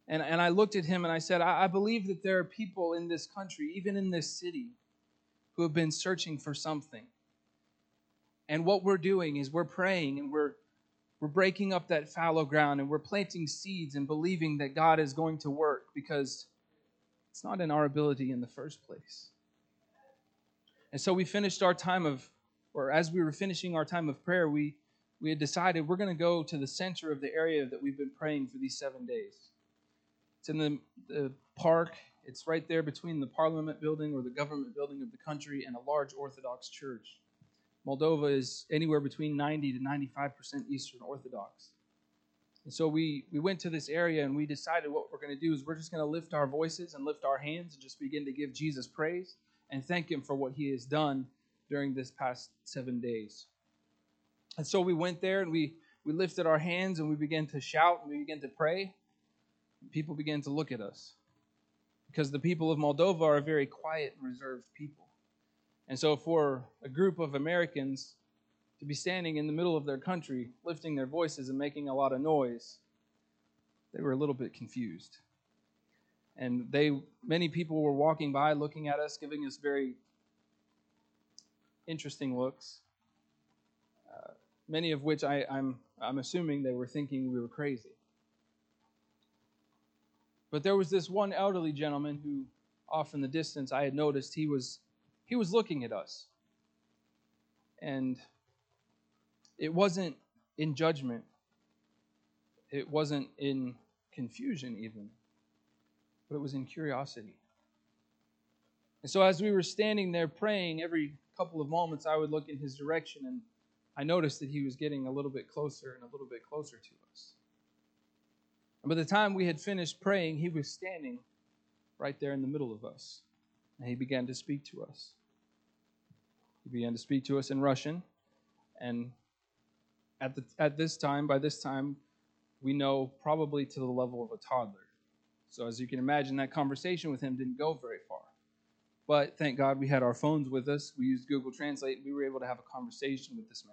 And, and I looked at him and I said, I, I believe that there are people in this country, even in this city, who have been searching for something. And what we're doing is we're praying and we're we're breaking up that fallow ground and we're planting seeds and believing that God is going to work, because it's not in our ability in the first place. And so we finished our time of, or as we were finishing our time of prayer, we, we had decided we're going to go to the center of the area that we've been praying for these seven days. It's in the, the park. It's right there between the Parliament building or the government building of the country and a large Orthodox church. Moldova is anywhere between ninety to ninety-five percent Eastern Orthodox. And so we, we went to this area and we decided what we're going to do is we're just going to lift our voices and lift our hands and just begin to give Jesus praise and thank him for what he has done during this past seven days. And so we went there and we, we lifted our hands and we began to shout and we began to pray. People began to look at us because the people of Moldova are a very quiet and reserved people. And so for a group of Americans to be standing in the middle of their country, lifting their voices and making a lot of noise, they were a little bit confused. And they, many people were walking by, looking at us, giving us very interesting looks, uh, many of which I, I'm, I'm assuming they were thinking we were crazy. But there was this one elderly gentleman who, off in the distance, I had noticed he was he was looking at us. And it wasn't in judgment. It wasn't in confusion even. But it was in curiosity. And so as we were standing there praying, every couple of moments I would look in his direction, and I noticed that he was getting a little bit closer and a little bit closer to us. And by the time we had finished praying, he was standing right there in the middle of us. And he began to speak to us. He began to speak to us in Russian. And at the at this time, by this time, we know probably to the level of a toddler. So as you can imagine, that conversation with him didn't go very far. But thank God we had our phones with us. We used Google Translate, and we were able to have a conversation with this man.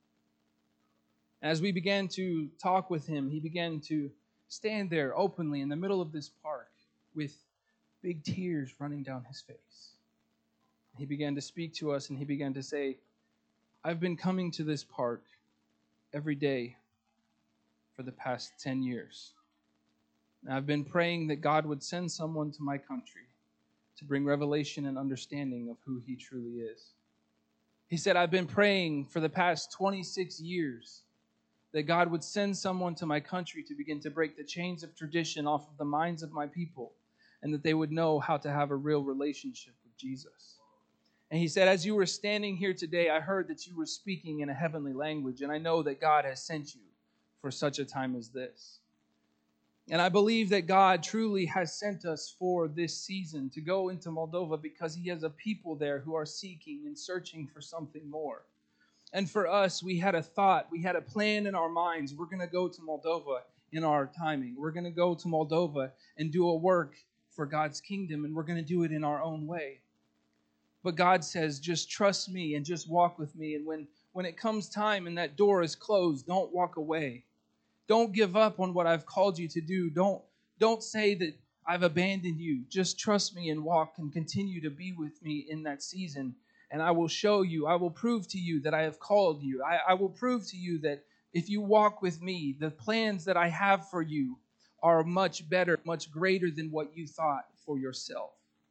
As we began to talk with him, he began to stand there openly in the middle of this park with big tears running down his face. He began to speak to us, and he began to say, I've been coming to this park every day for the past ten years. And I've been praying that God would send someone to my country to bring revelation and understanding of who he truly is. He said, I've been praying for the past twenty-six years that God would send someone to my country to begin to break the chains of tradition off of the minds of my people, and that they would know how to have a real relationship with Jesus. And he said, as you were standing here today, I heard that you were speaking in a heavenly language, and I know that God has sent you for such a time as this. And I believe that God truly has sent us for this season to go into Moldova because he has a people there who are seeking and searching for something more. And for us, we had a thought, we had a plan in our minds. We're going to go to Moldova in our timing. We're going to go to Moldova and do a work for God's kingdom, and we're going to do it in our own way. But God says, just trust me and just walk with me. And when, when it comes time and that door is closed, don't walk away. Don't give up on what I've called you to do. Don't, don't say that I've abandoned you. Just trust me and walk and continue to be with me in that season. And I will show you, I will prove to you that I have called you. I, I will prove to you that if you walk with me, the plans that I have for you are much better, much greater than what you thought for yourself.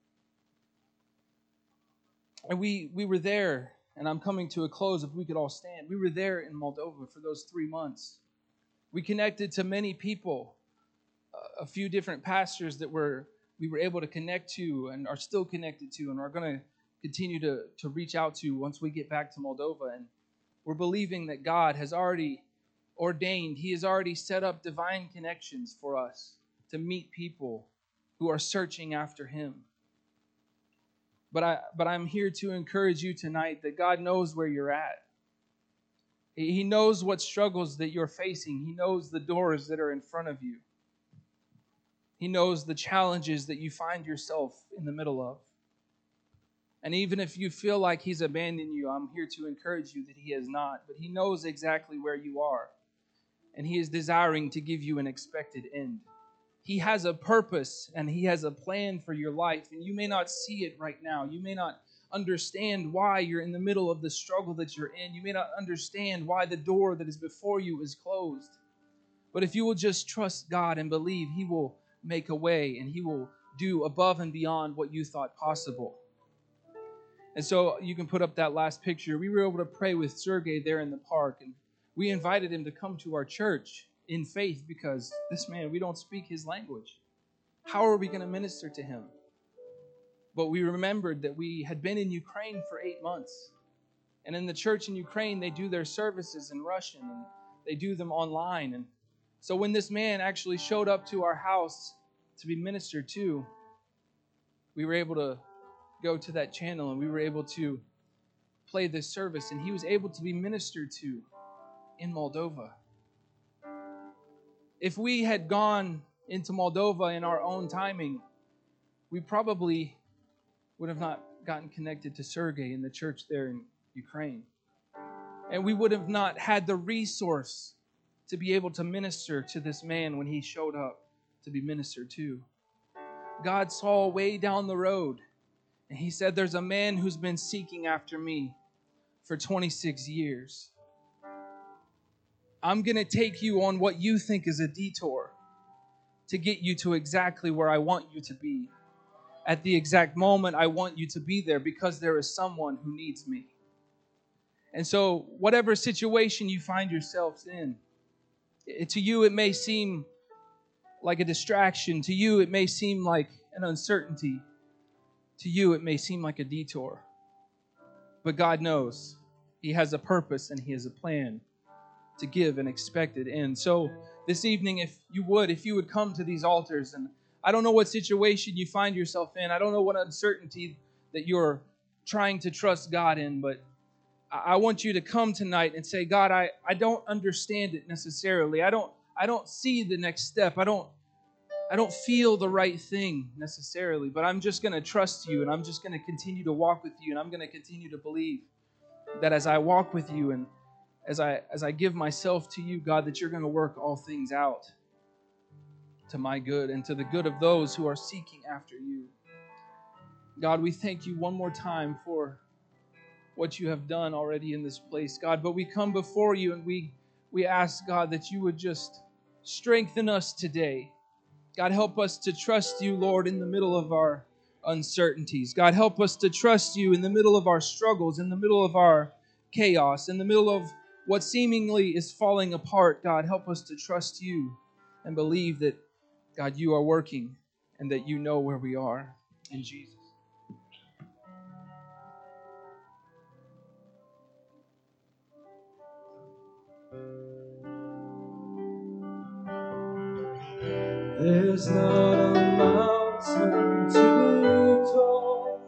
And we, we were there, and I'm coming to a close if we could all stand. We were there in Moldova for those three months. We connected to many people, a few different pastors that were we were able to connect to and are still connected to and are going to continue to, to reach out to once we get back to Moldova. And we're believing that God has already ordained, he has already set up divine connections for us to meet people who are searching after him. But I but I'm here to encourage you tonight that God knows where you're at. He knows what struggles that you're facing. He knows the doors that are in front of you. He knows the challenges that you find yourself in the middle of. And even if you feel like he's abandoned you, I'm here to encourage you that he has not. But he knows exactly where you are. And he is desiring to give you an expected end. He has a purpose and He has a plan for your life. And you may not see it right now. You may not understand why you're in the middle of the struggle that you're in. You may not understand why the door that is before you is closed. But if you will just trust God and believe, He will make a way and He will do above and beyond what you thought possible. And so you can put up that last picture. We were able to pray with Sergey there in the park, and we invited him to come to our church in faith because this man, we don't speak his language. How are we going to minister to him? But we remembered that we had been in Ukraine for eight months. And in the church in Ukraine, they do their services in Russian, and they do them online. And so when this man actually showed up to our house to be ministered to, we were able to go to that channel and we were able to play this service, and he was able to be ministered to in Moldova. If we had gone into Moldova in our own timing, we probably would have not gotten connected to Sergey in the church there in Ukraine. And we would have not had the resource to be able to minister to this man when he showed up to be ministered to. God saw way down the road, and He said, there's a man who's been seeking after me for twenty-six years. I'm going to take you on what you think is a detour to get you to exactly where I want you to be. At the exact moment I want you to be there, because there is someone who needs me. And so whatever situation you find yourselves in, it, to you it may seem like a distraction. To you it may seem like an uncertainty. To you it may seem like a detour. But God knows He has a purpose and He has a plan to give an expected end. So this evening, if you would, if you would come to these altars, and I don't know what situation you find yourself in. I don't know what uncertainty that you're trying to trust God in, but I want you to come tonight and say, God, I, I don't understand it necessarily. I don't I don't see the next step. I don't I don't feel the right thing necessarily, but I'm just going to trust you, and I'm just going to continue to walk with you, and I'm going to continue to believe that as I walk with you and as I as I give myself to you, God, that you're going to work all things out to my good and to the good of those who are seeking after you. God, we thank you one more time for what you have done already in this place, God. But we come before you and we we ask, God, that you would just strengthen us today. God, help us to trust you, Lord, in the middle of our uncertainties. God, help us to trust you in the middle of our struggles, in the middle of our chaos, in the middle of what seemingly is falling apart. God, help us to trust you and believe that, God, you are working and that you know where we are. In Jesus. There's not a mountain too tall.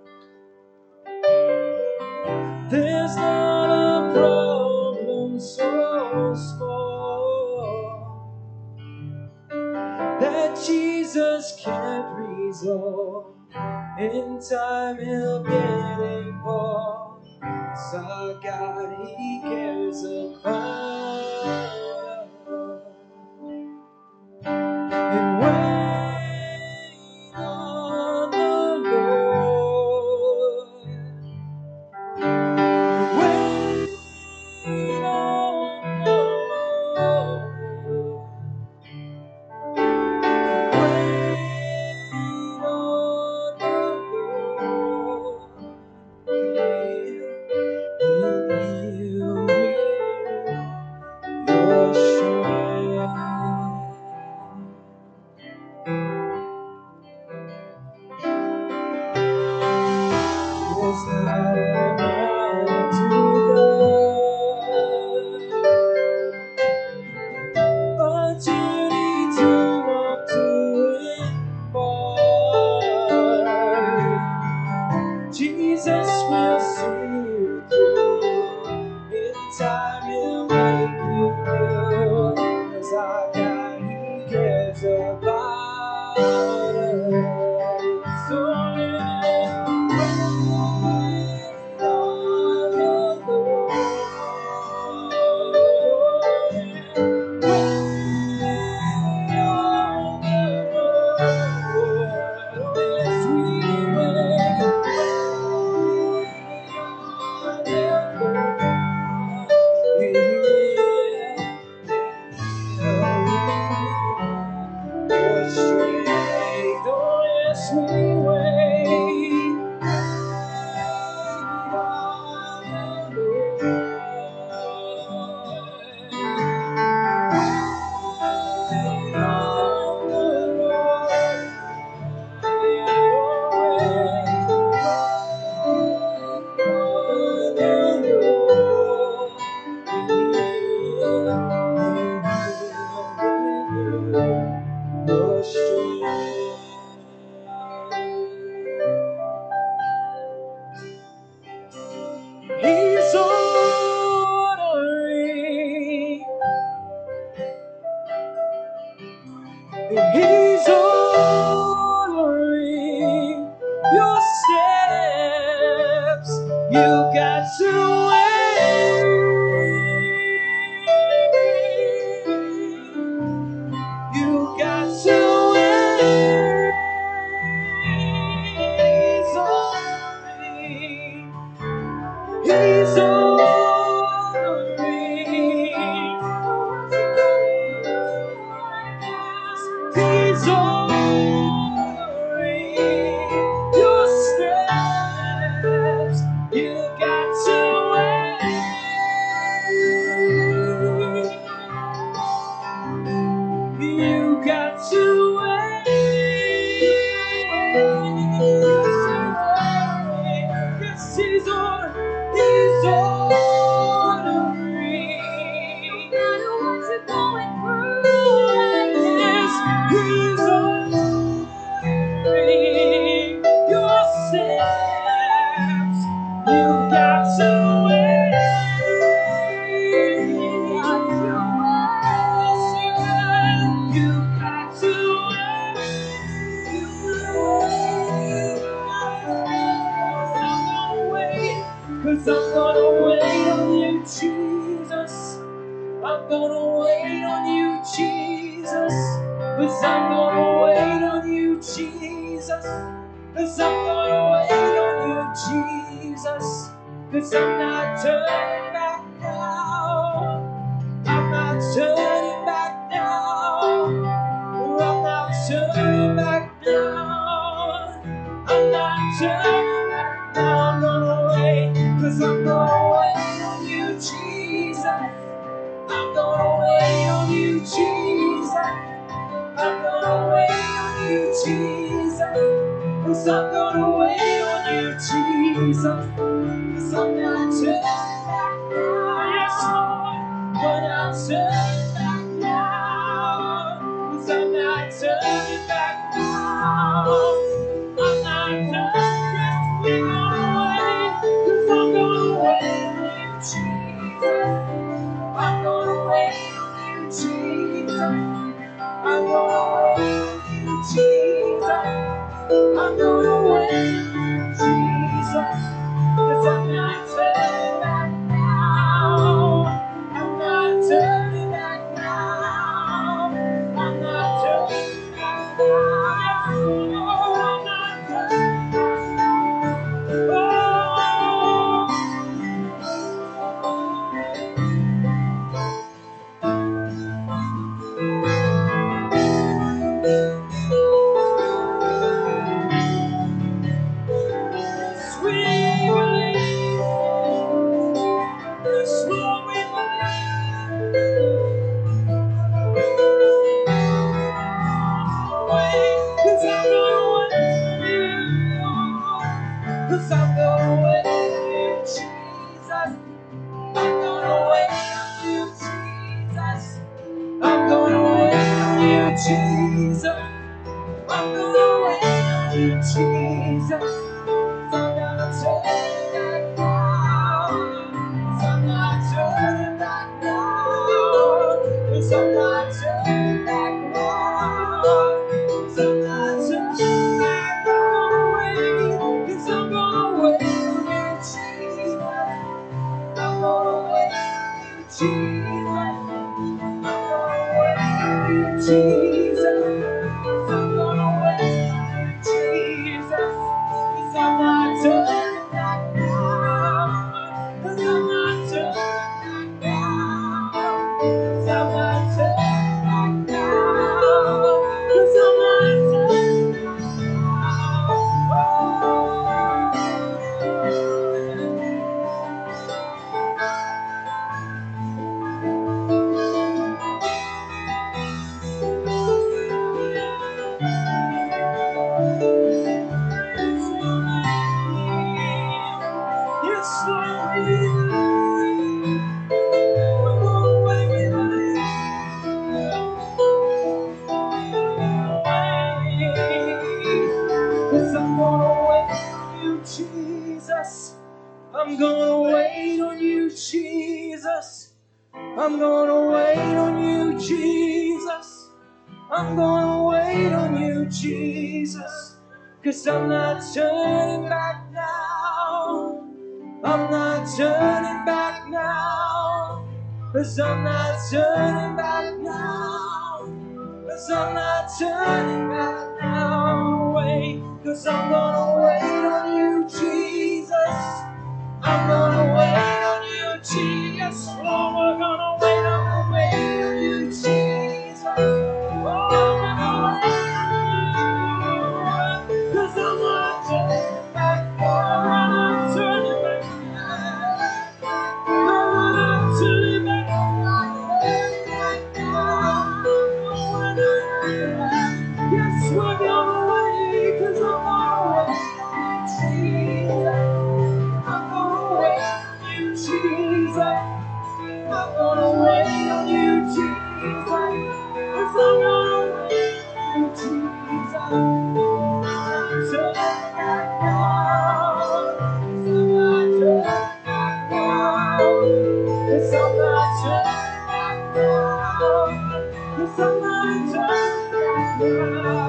There's not a problem so small that Jesus can't resolve. In time He'll get involved. 'Cause our God, He cares about us. And wait on the Lord. Wait on the Lord. Wait on the Lord. He'll renew your strength. There's not a mountain too high, but you need to walk to embark. Jesus will see you through. In time He'll make you new. 'Cause our God, He cares about us. So we wait. He's ordering, He's ordering your steps. You got to wait. You got to wait. He's ordering. He's ordering. He's ordering your steps. You got to wait. You got to wait. Yes, he's ordering. He's ordering. No matter what you're going through right now. Yes, he's ordering your steps. You got to wait. You got to wait. You got to wait. Cause I'm gonna wait on you, Jesus. I'm gonna wait on you, Jesus. Cause I'm gonna wait on you, Jesus. Cause I'm gonna wait on you, Jesus. Cause I'm not turning back now. I'm not turning back now. I'm not turning back now. I'm not turning back now. I'm gonna wait. Cause I'm gonna wait on you, Jesus. I'm gonna wait on you, Jesus. I'm gonna wait on you, Jesus. Cause I'm gonna wait on you, Jesus. Cause I'm not turning back now. Yes, Lord. We're not turning back now. Cause I'm not turning back now. I'm not turning back. We're gonna wait. Cause I'm gonna wait on you, Jesus. I'm gonna wait on you, Jesus. I'm gonna wait on you, Jesus. I'm gonna wait on you, Jesus. Cause I'm not turning back now. I'm not turning back now. I'm not turning back now. I'm not turning back now. Sweet release. Yes, Lord, we wait. Cause I'm gonna wait on you. Cause I'm gonna wait on you, Jesus. I'm gonna wait on you, Jesus. I'm gonna wait on you, Jesus. I'm gonna wait on you, Jesus. I'm not turning back now. I'm not turning back now. Cause I'm not turning back now. Cause I'm not turning back now. Cause I'm gonna wait on you, Jesus. I'm gonna wait on you, Jesus. I'm gonna wait on you, Jesus. I'm gonna wait on you, Jesus. Cause I'm gonna wait on you, Jesus. I'm gonna wait on you, Jesus. I'm gonna wait on you, Jesus. 'Cause I'm not turning back now. I'm not turning back now. 'Cause I'm not turning back now. 'Cause I'm not turning back now. Wait, 'cause I'm gonna wait on you, Jesus. I'm gonna wait on you, Jesus. Oh, we're gonna wait on the wait on you, Jesus. Oh, we're gonna wait on you. 'Cause I'm not turning back now. I'm not turning back now. I'm not turning back now. Yes, we're gonna wait, 'cause I'm gonna wait, Jesus. I'm gonna wait on you, Jesus. I'm gonna wait on you, Jesus. 'Cause I'm gonna wait on you, Jesus. I'm not turning back now. 'Cause I'm not turning back now. 'Cause I'm not turning back now. 'Cause I'm not turning back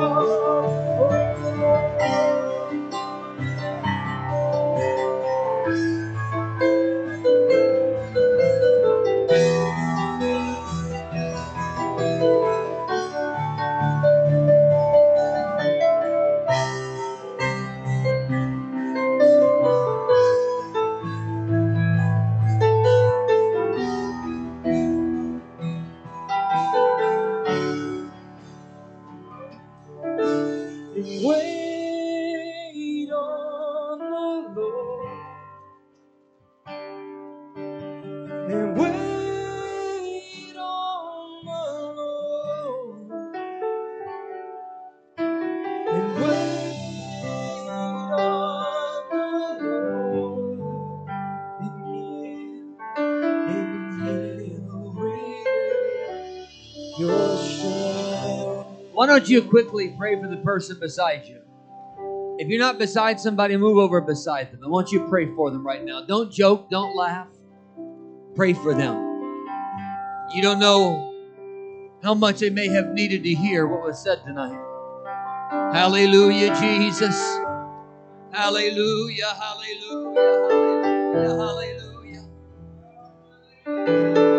Wait on the Lord, and wait on the Lord, and wait on the Lord, and He'll, and He'll renew your strength. Why don't you quickly pray for the person beside you? If you're not beside somebody, move over beside them. I want you to pray for them right now. Don't joke. Don't laugh. Pray for them. You don't know how much they may have needed to hear what was said tonight. Hallelujah, Jesus. Hallelujah, hallelujah, hallelujah, hallelujah.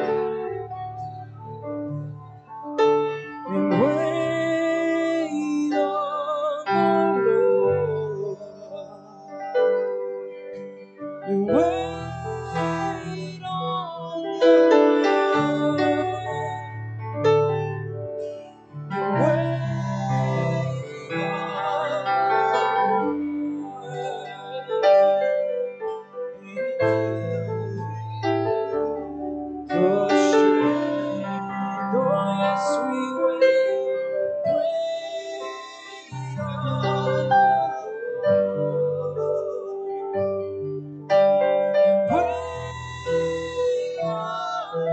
And wait on the Lord, and wait on the Lord, and wait on the Lord. Your strength, oh yes, we wait, wait on the Lord, wait on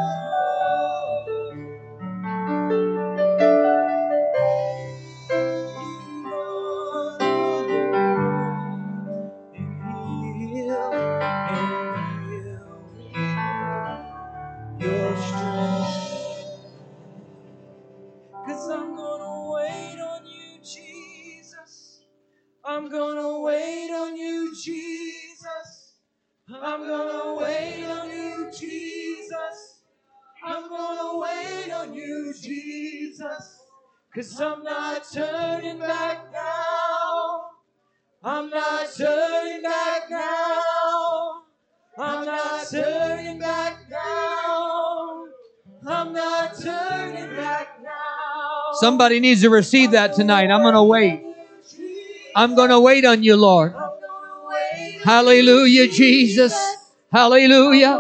your strength. 'Cause I'm gonna wait on you, Jesus. I'm gonna wait on you, Jesus. I'm gonna wait on you, Jesus. I'm gonna wait on you, Jesus. 'Cause I'm not turning back now. I'm not turning back now. I'm not turning back now. I'm not turning back now. Somebody needs to receive that tonight. I'm going to wait. I'm going to wait on you, Lord. Hallelujah, Jesus. Hallelujah.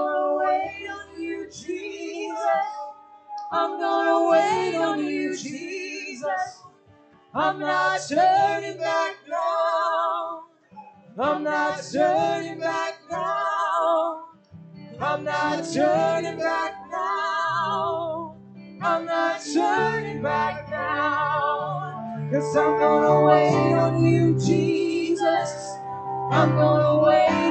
I'm gonna wait on you, Jesus. I'm not turning back now. I'm not turning back now. I'm not turning back now. I'm not turning back now. 'Cause I'm gonna wait on you, Jesus. I'm gonna wait on you,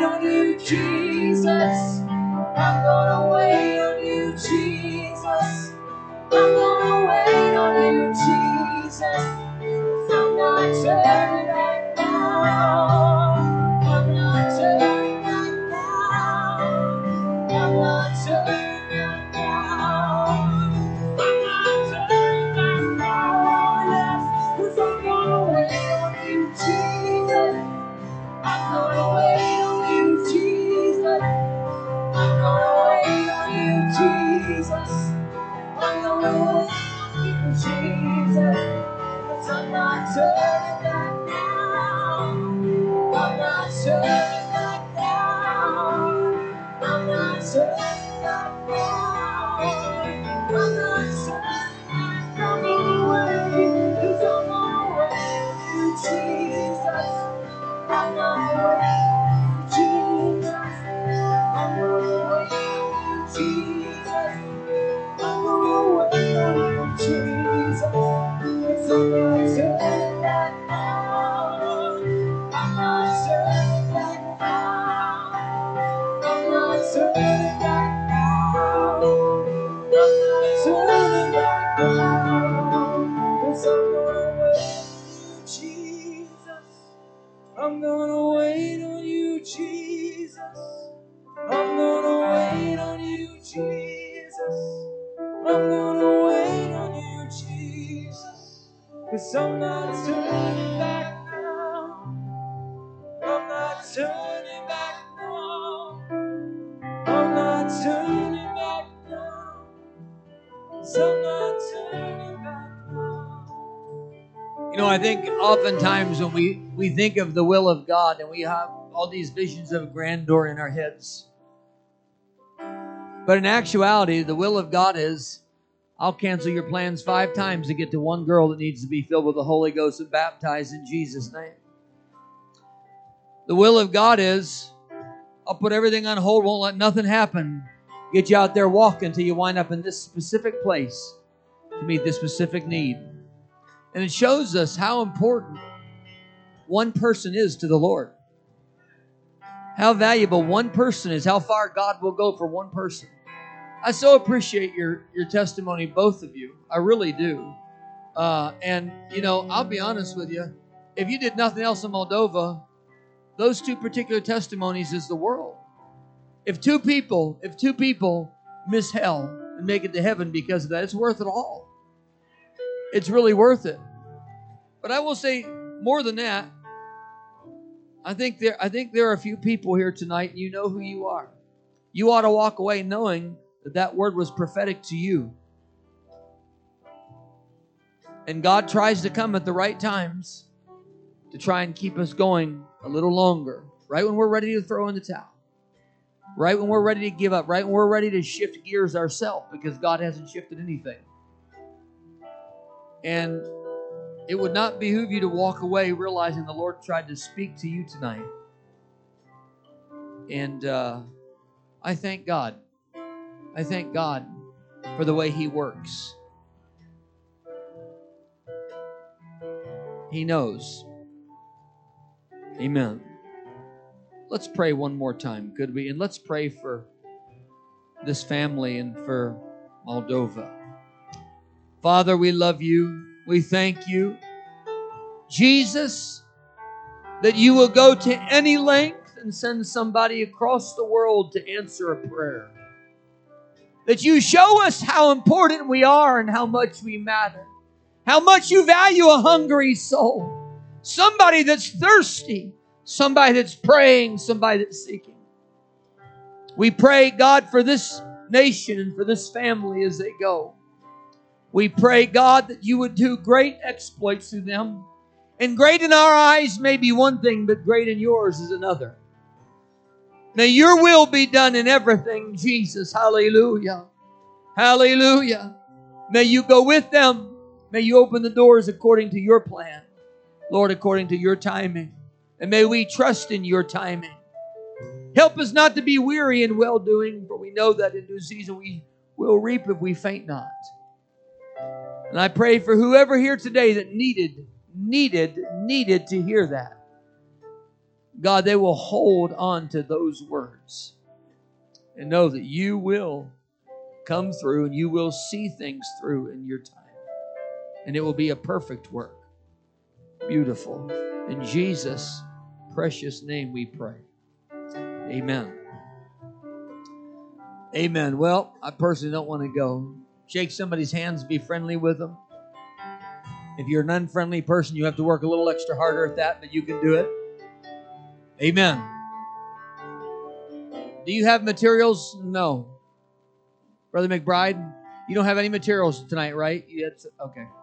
you, Jesus. I'm gonna wait on you, Jesus. I'm gonna wait on you, Jesus. 'Cause I'm not turning back now. I'm not turning back now. I'm not turning back now. I'm not turning back now. Yes, 'cause I'm gonna wait on you, Jesus. I'm gonna wait on you, Jesus. I'm gonna wait on you, Jesus. I'm gonna wait on you, Jesus. 'Cause I'm not turning back now. I'm not turning back now. I'm not turning back now. I'm not turning back. I'm gonna wait, 'cause I'm gonna wait on you, Jesus. I'm gonna wait on you, Jesus. I'm gonna wait on you, Jesus. I'm gonna wait on you, Jesus. 'Cause I'm not turning back now. I'm not turning back now. I'm not turning back now. I'm not turning back now. 'Cause I'm gonna wait on you, Jesus. I'm gonna wait on you, Jesus. I'm gonna wait on you, Jesus. I'm gonna wait on you, Jesus. 'Cause I'm not turning back now. I'm not turning back now. I'm not turning back now. 'Cause I'm not turning back now. You know, I think oftentimes when we, we think of the will of God and we have all these visions of grandeur in our heads. But in actuality, the will of God is, I'll cancel your plans five times to get to one girl that needs to be filled with the Holy Ghost and baptized in Jesus' name. The will of God is, I'll put everything on hold, won't let nothing happen. Get you out there walking until you wind up in this specific place to meet this specific need. And it shows us how important one person is to the Lord. How valuable one person is, how far God will go for one person. I so appreciate your, your testimony, both of you. I really do. Uh, and, you know, I'll be honest with you. If you did nothing else in Moldova, those two particular testimonies is the world. If two people, if two people miss hell and make it to heaven because of that, it's worth it all. It's really worth it. But I will say more than that. I think there I think there are a few people here tonight, and you know who you are. You ought to walk away knowing that that word was prophetic to you. And God tries to come at the right times to try and keep us going a little longer. Right when we're ready to throw in the towel. Right when we're ready to give up. Right when we're ready to shift gears ourselves because God hasn't shifted anything. And it would not behoove you to walk away realizing the Lord tried to speak to you tonight. And uh, I thank God. I thank God for the way He works. He knows. Amen. Let's pray one more time, could we? And let's pray for this family and for Moldova. Father, we love you. We thank you, Jesus, that you will go to any length and send somebody across the world to answer a prayer. That you show us how important we are and how much we matter. How much you value a hungry soul. Somebody that's thirsty. Somebody that's praying. Somebody that's seeking. We pray, God, for this nation and for this family as they go. We pray, God, that you would do great exploits through them. And great in our eyes may be one thing, but great in yours is another. May your will be done in everything, Jesus. Hallelujah. Hallelujah. May you go with them. May you open the doors according to your plan. Lord, according to your timing. And may we trust in your timing. Help us not to be weary in well-doing, for we know that in due season we will reap if we faint not. And I pray for whoever here today that needed, needed, needed to hear that. God, they will hold on to those words and know that you will come through and you will see things through in your time. And it will be a perfect work. Beautiful. In Jesus' precious name we pray. Amen. Amen. Well, I personally don't want to go. Shake somebody's hands, be friendly with them. If you're an unfriendly person, you have to work a little extra harder at that, but you can do it. Amen. Do you have materials? No. Brother McBride, you don't have any materials tonight, right? You had, okay.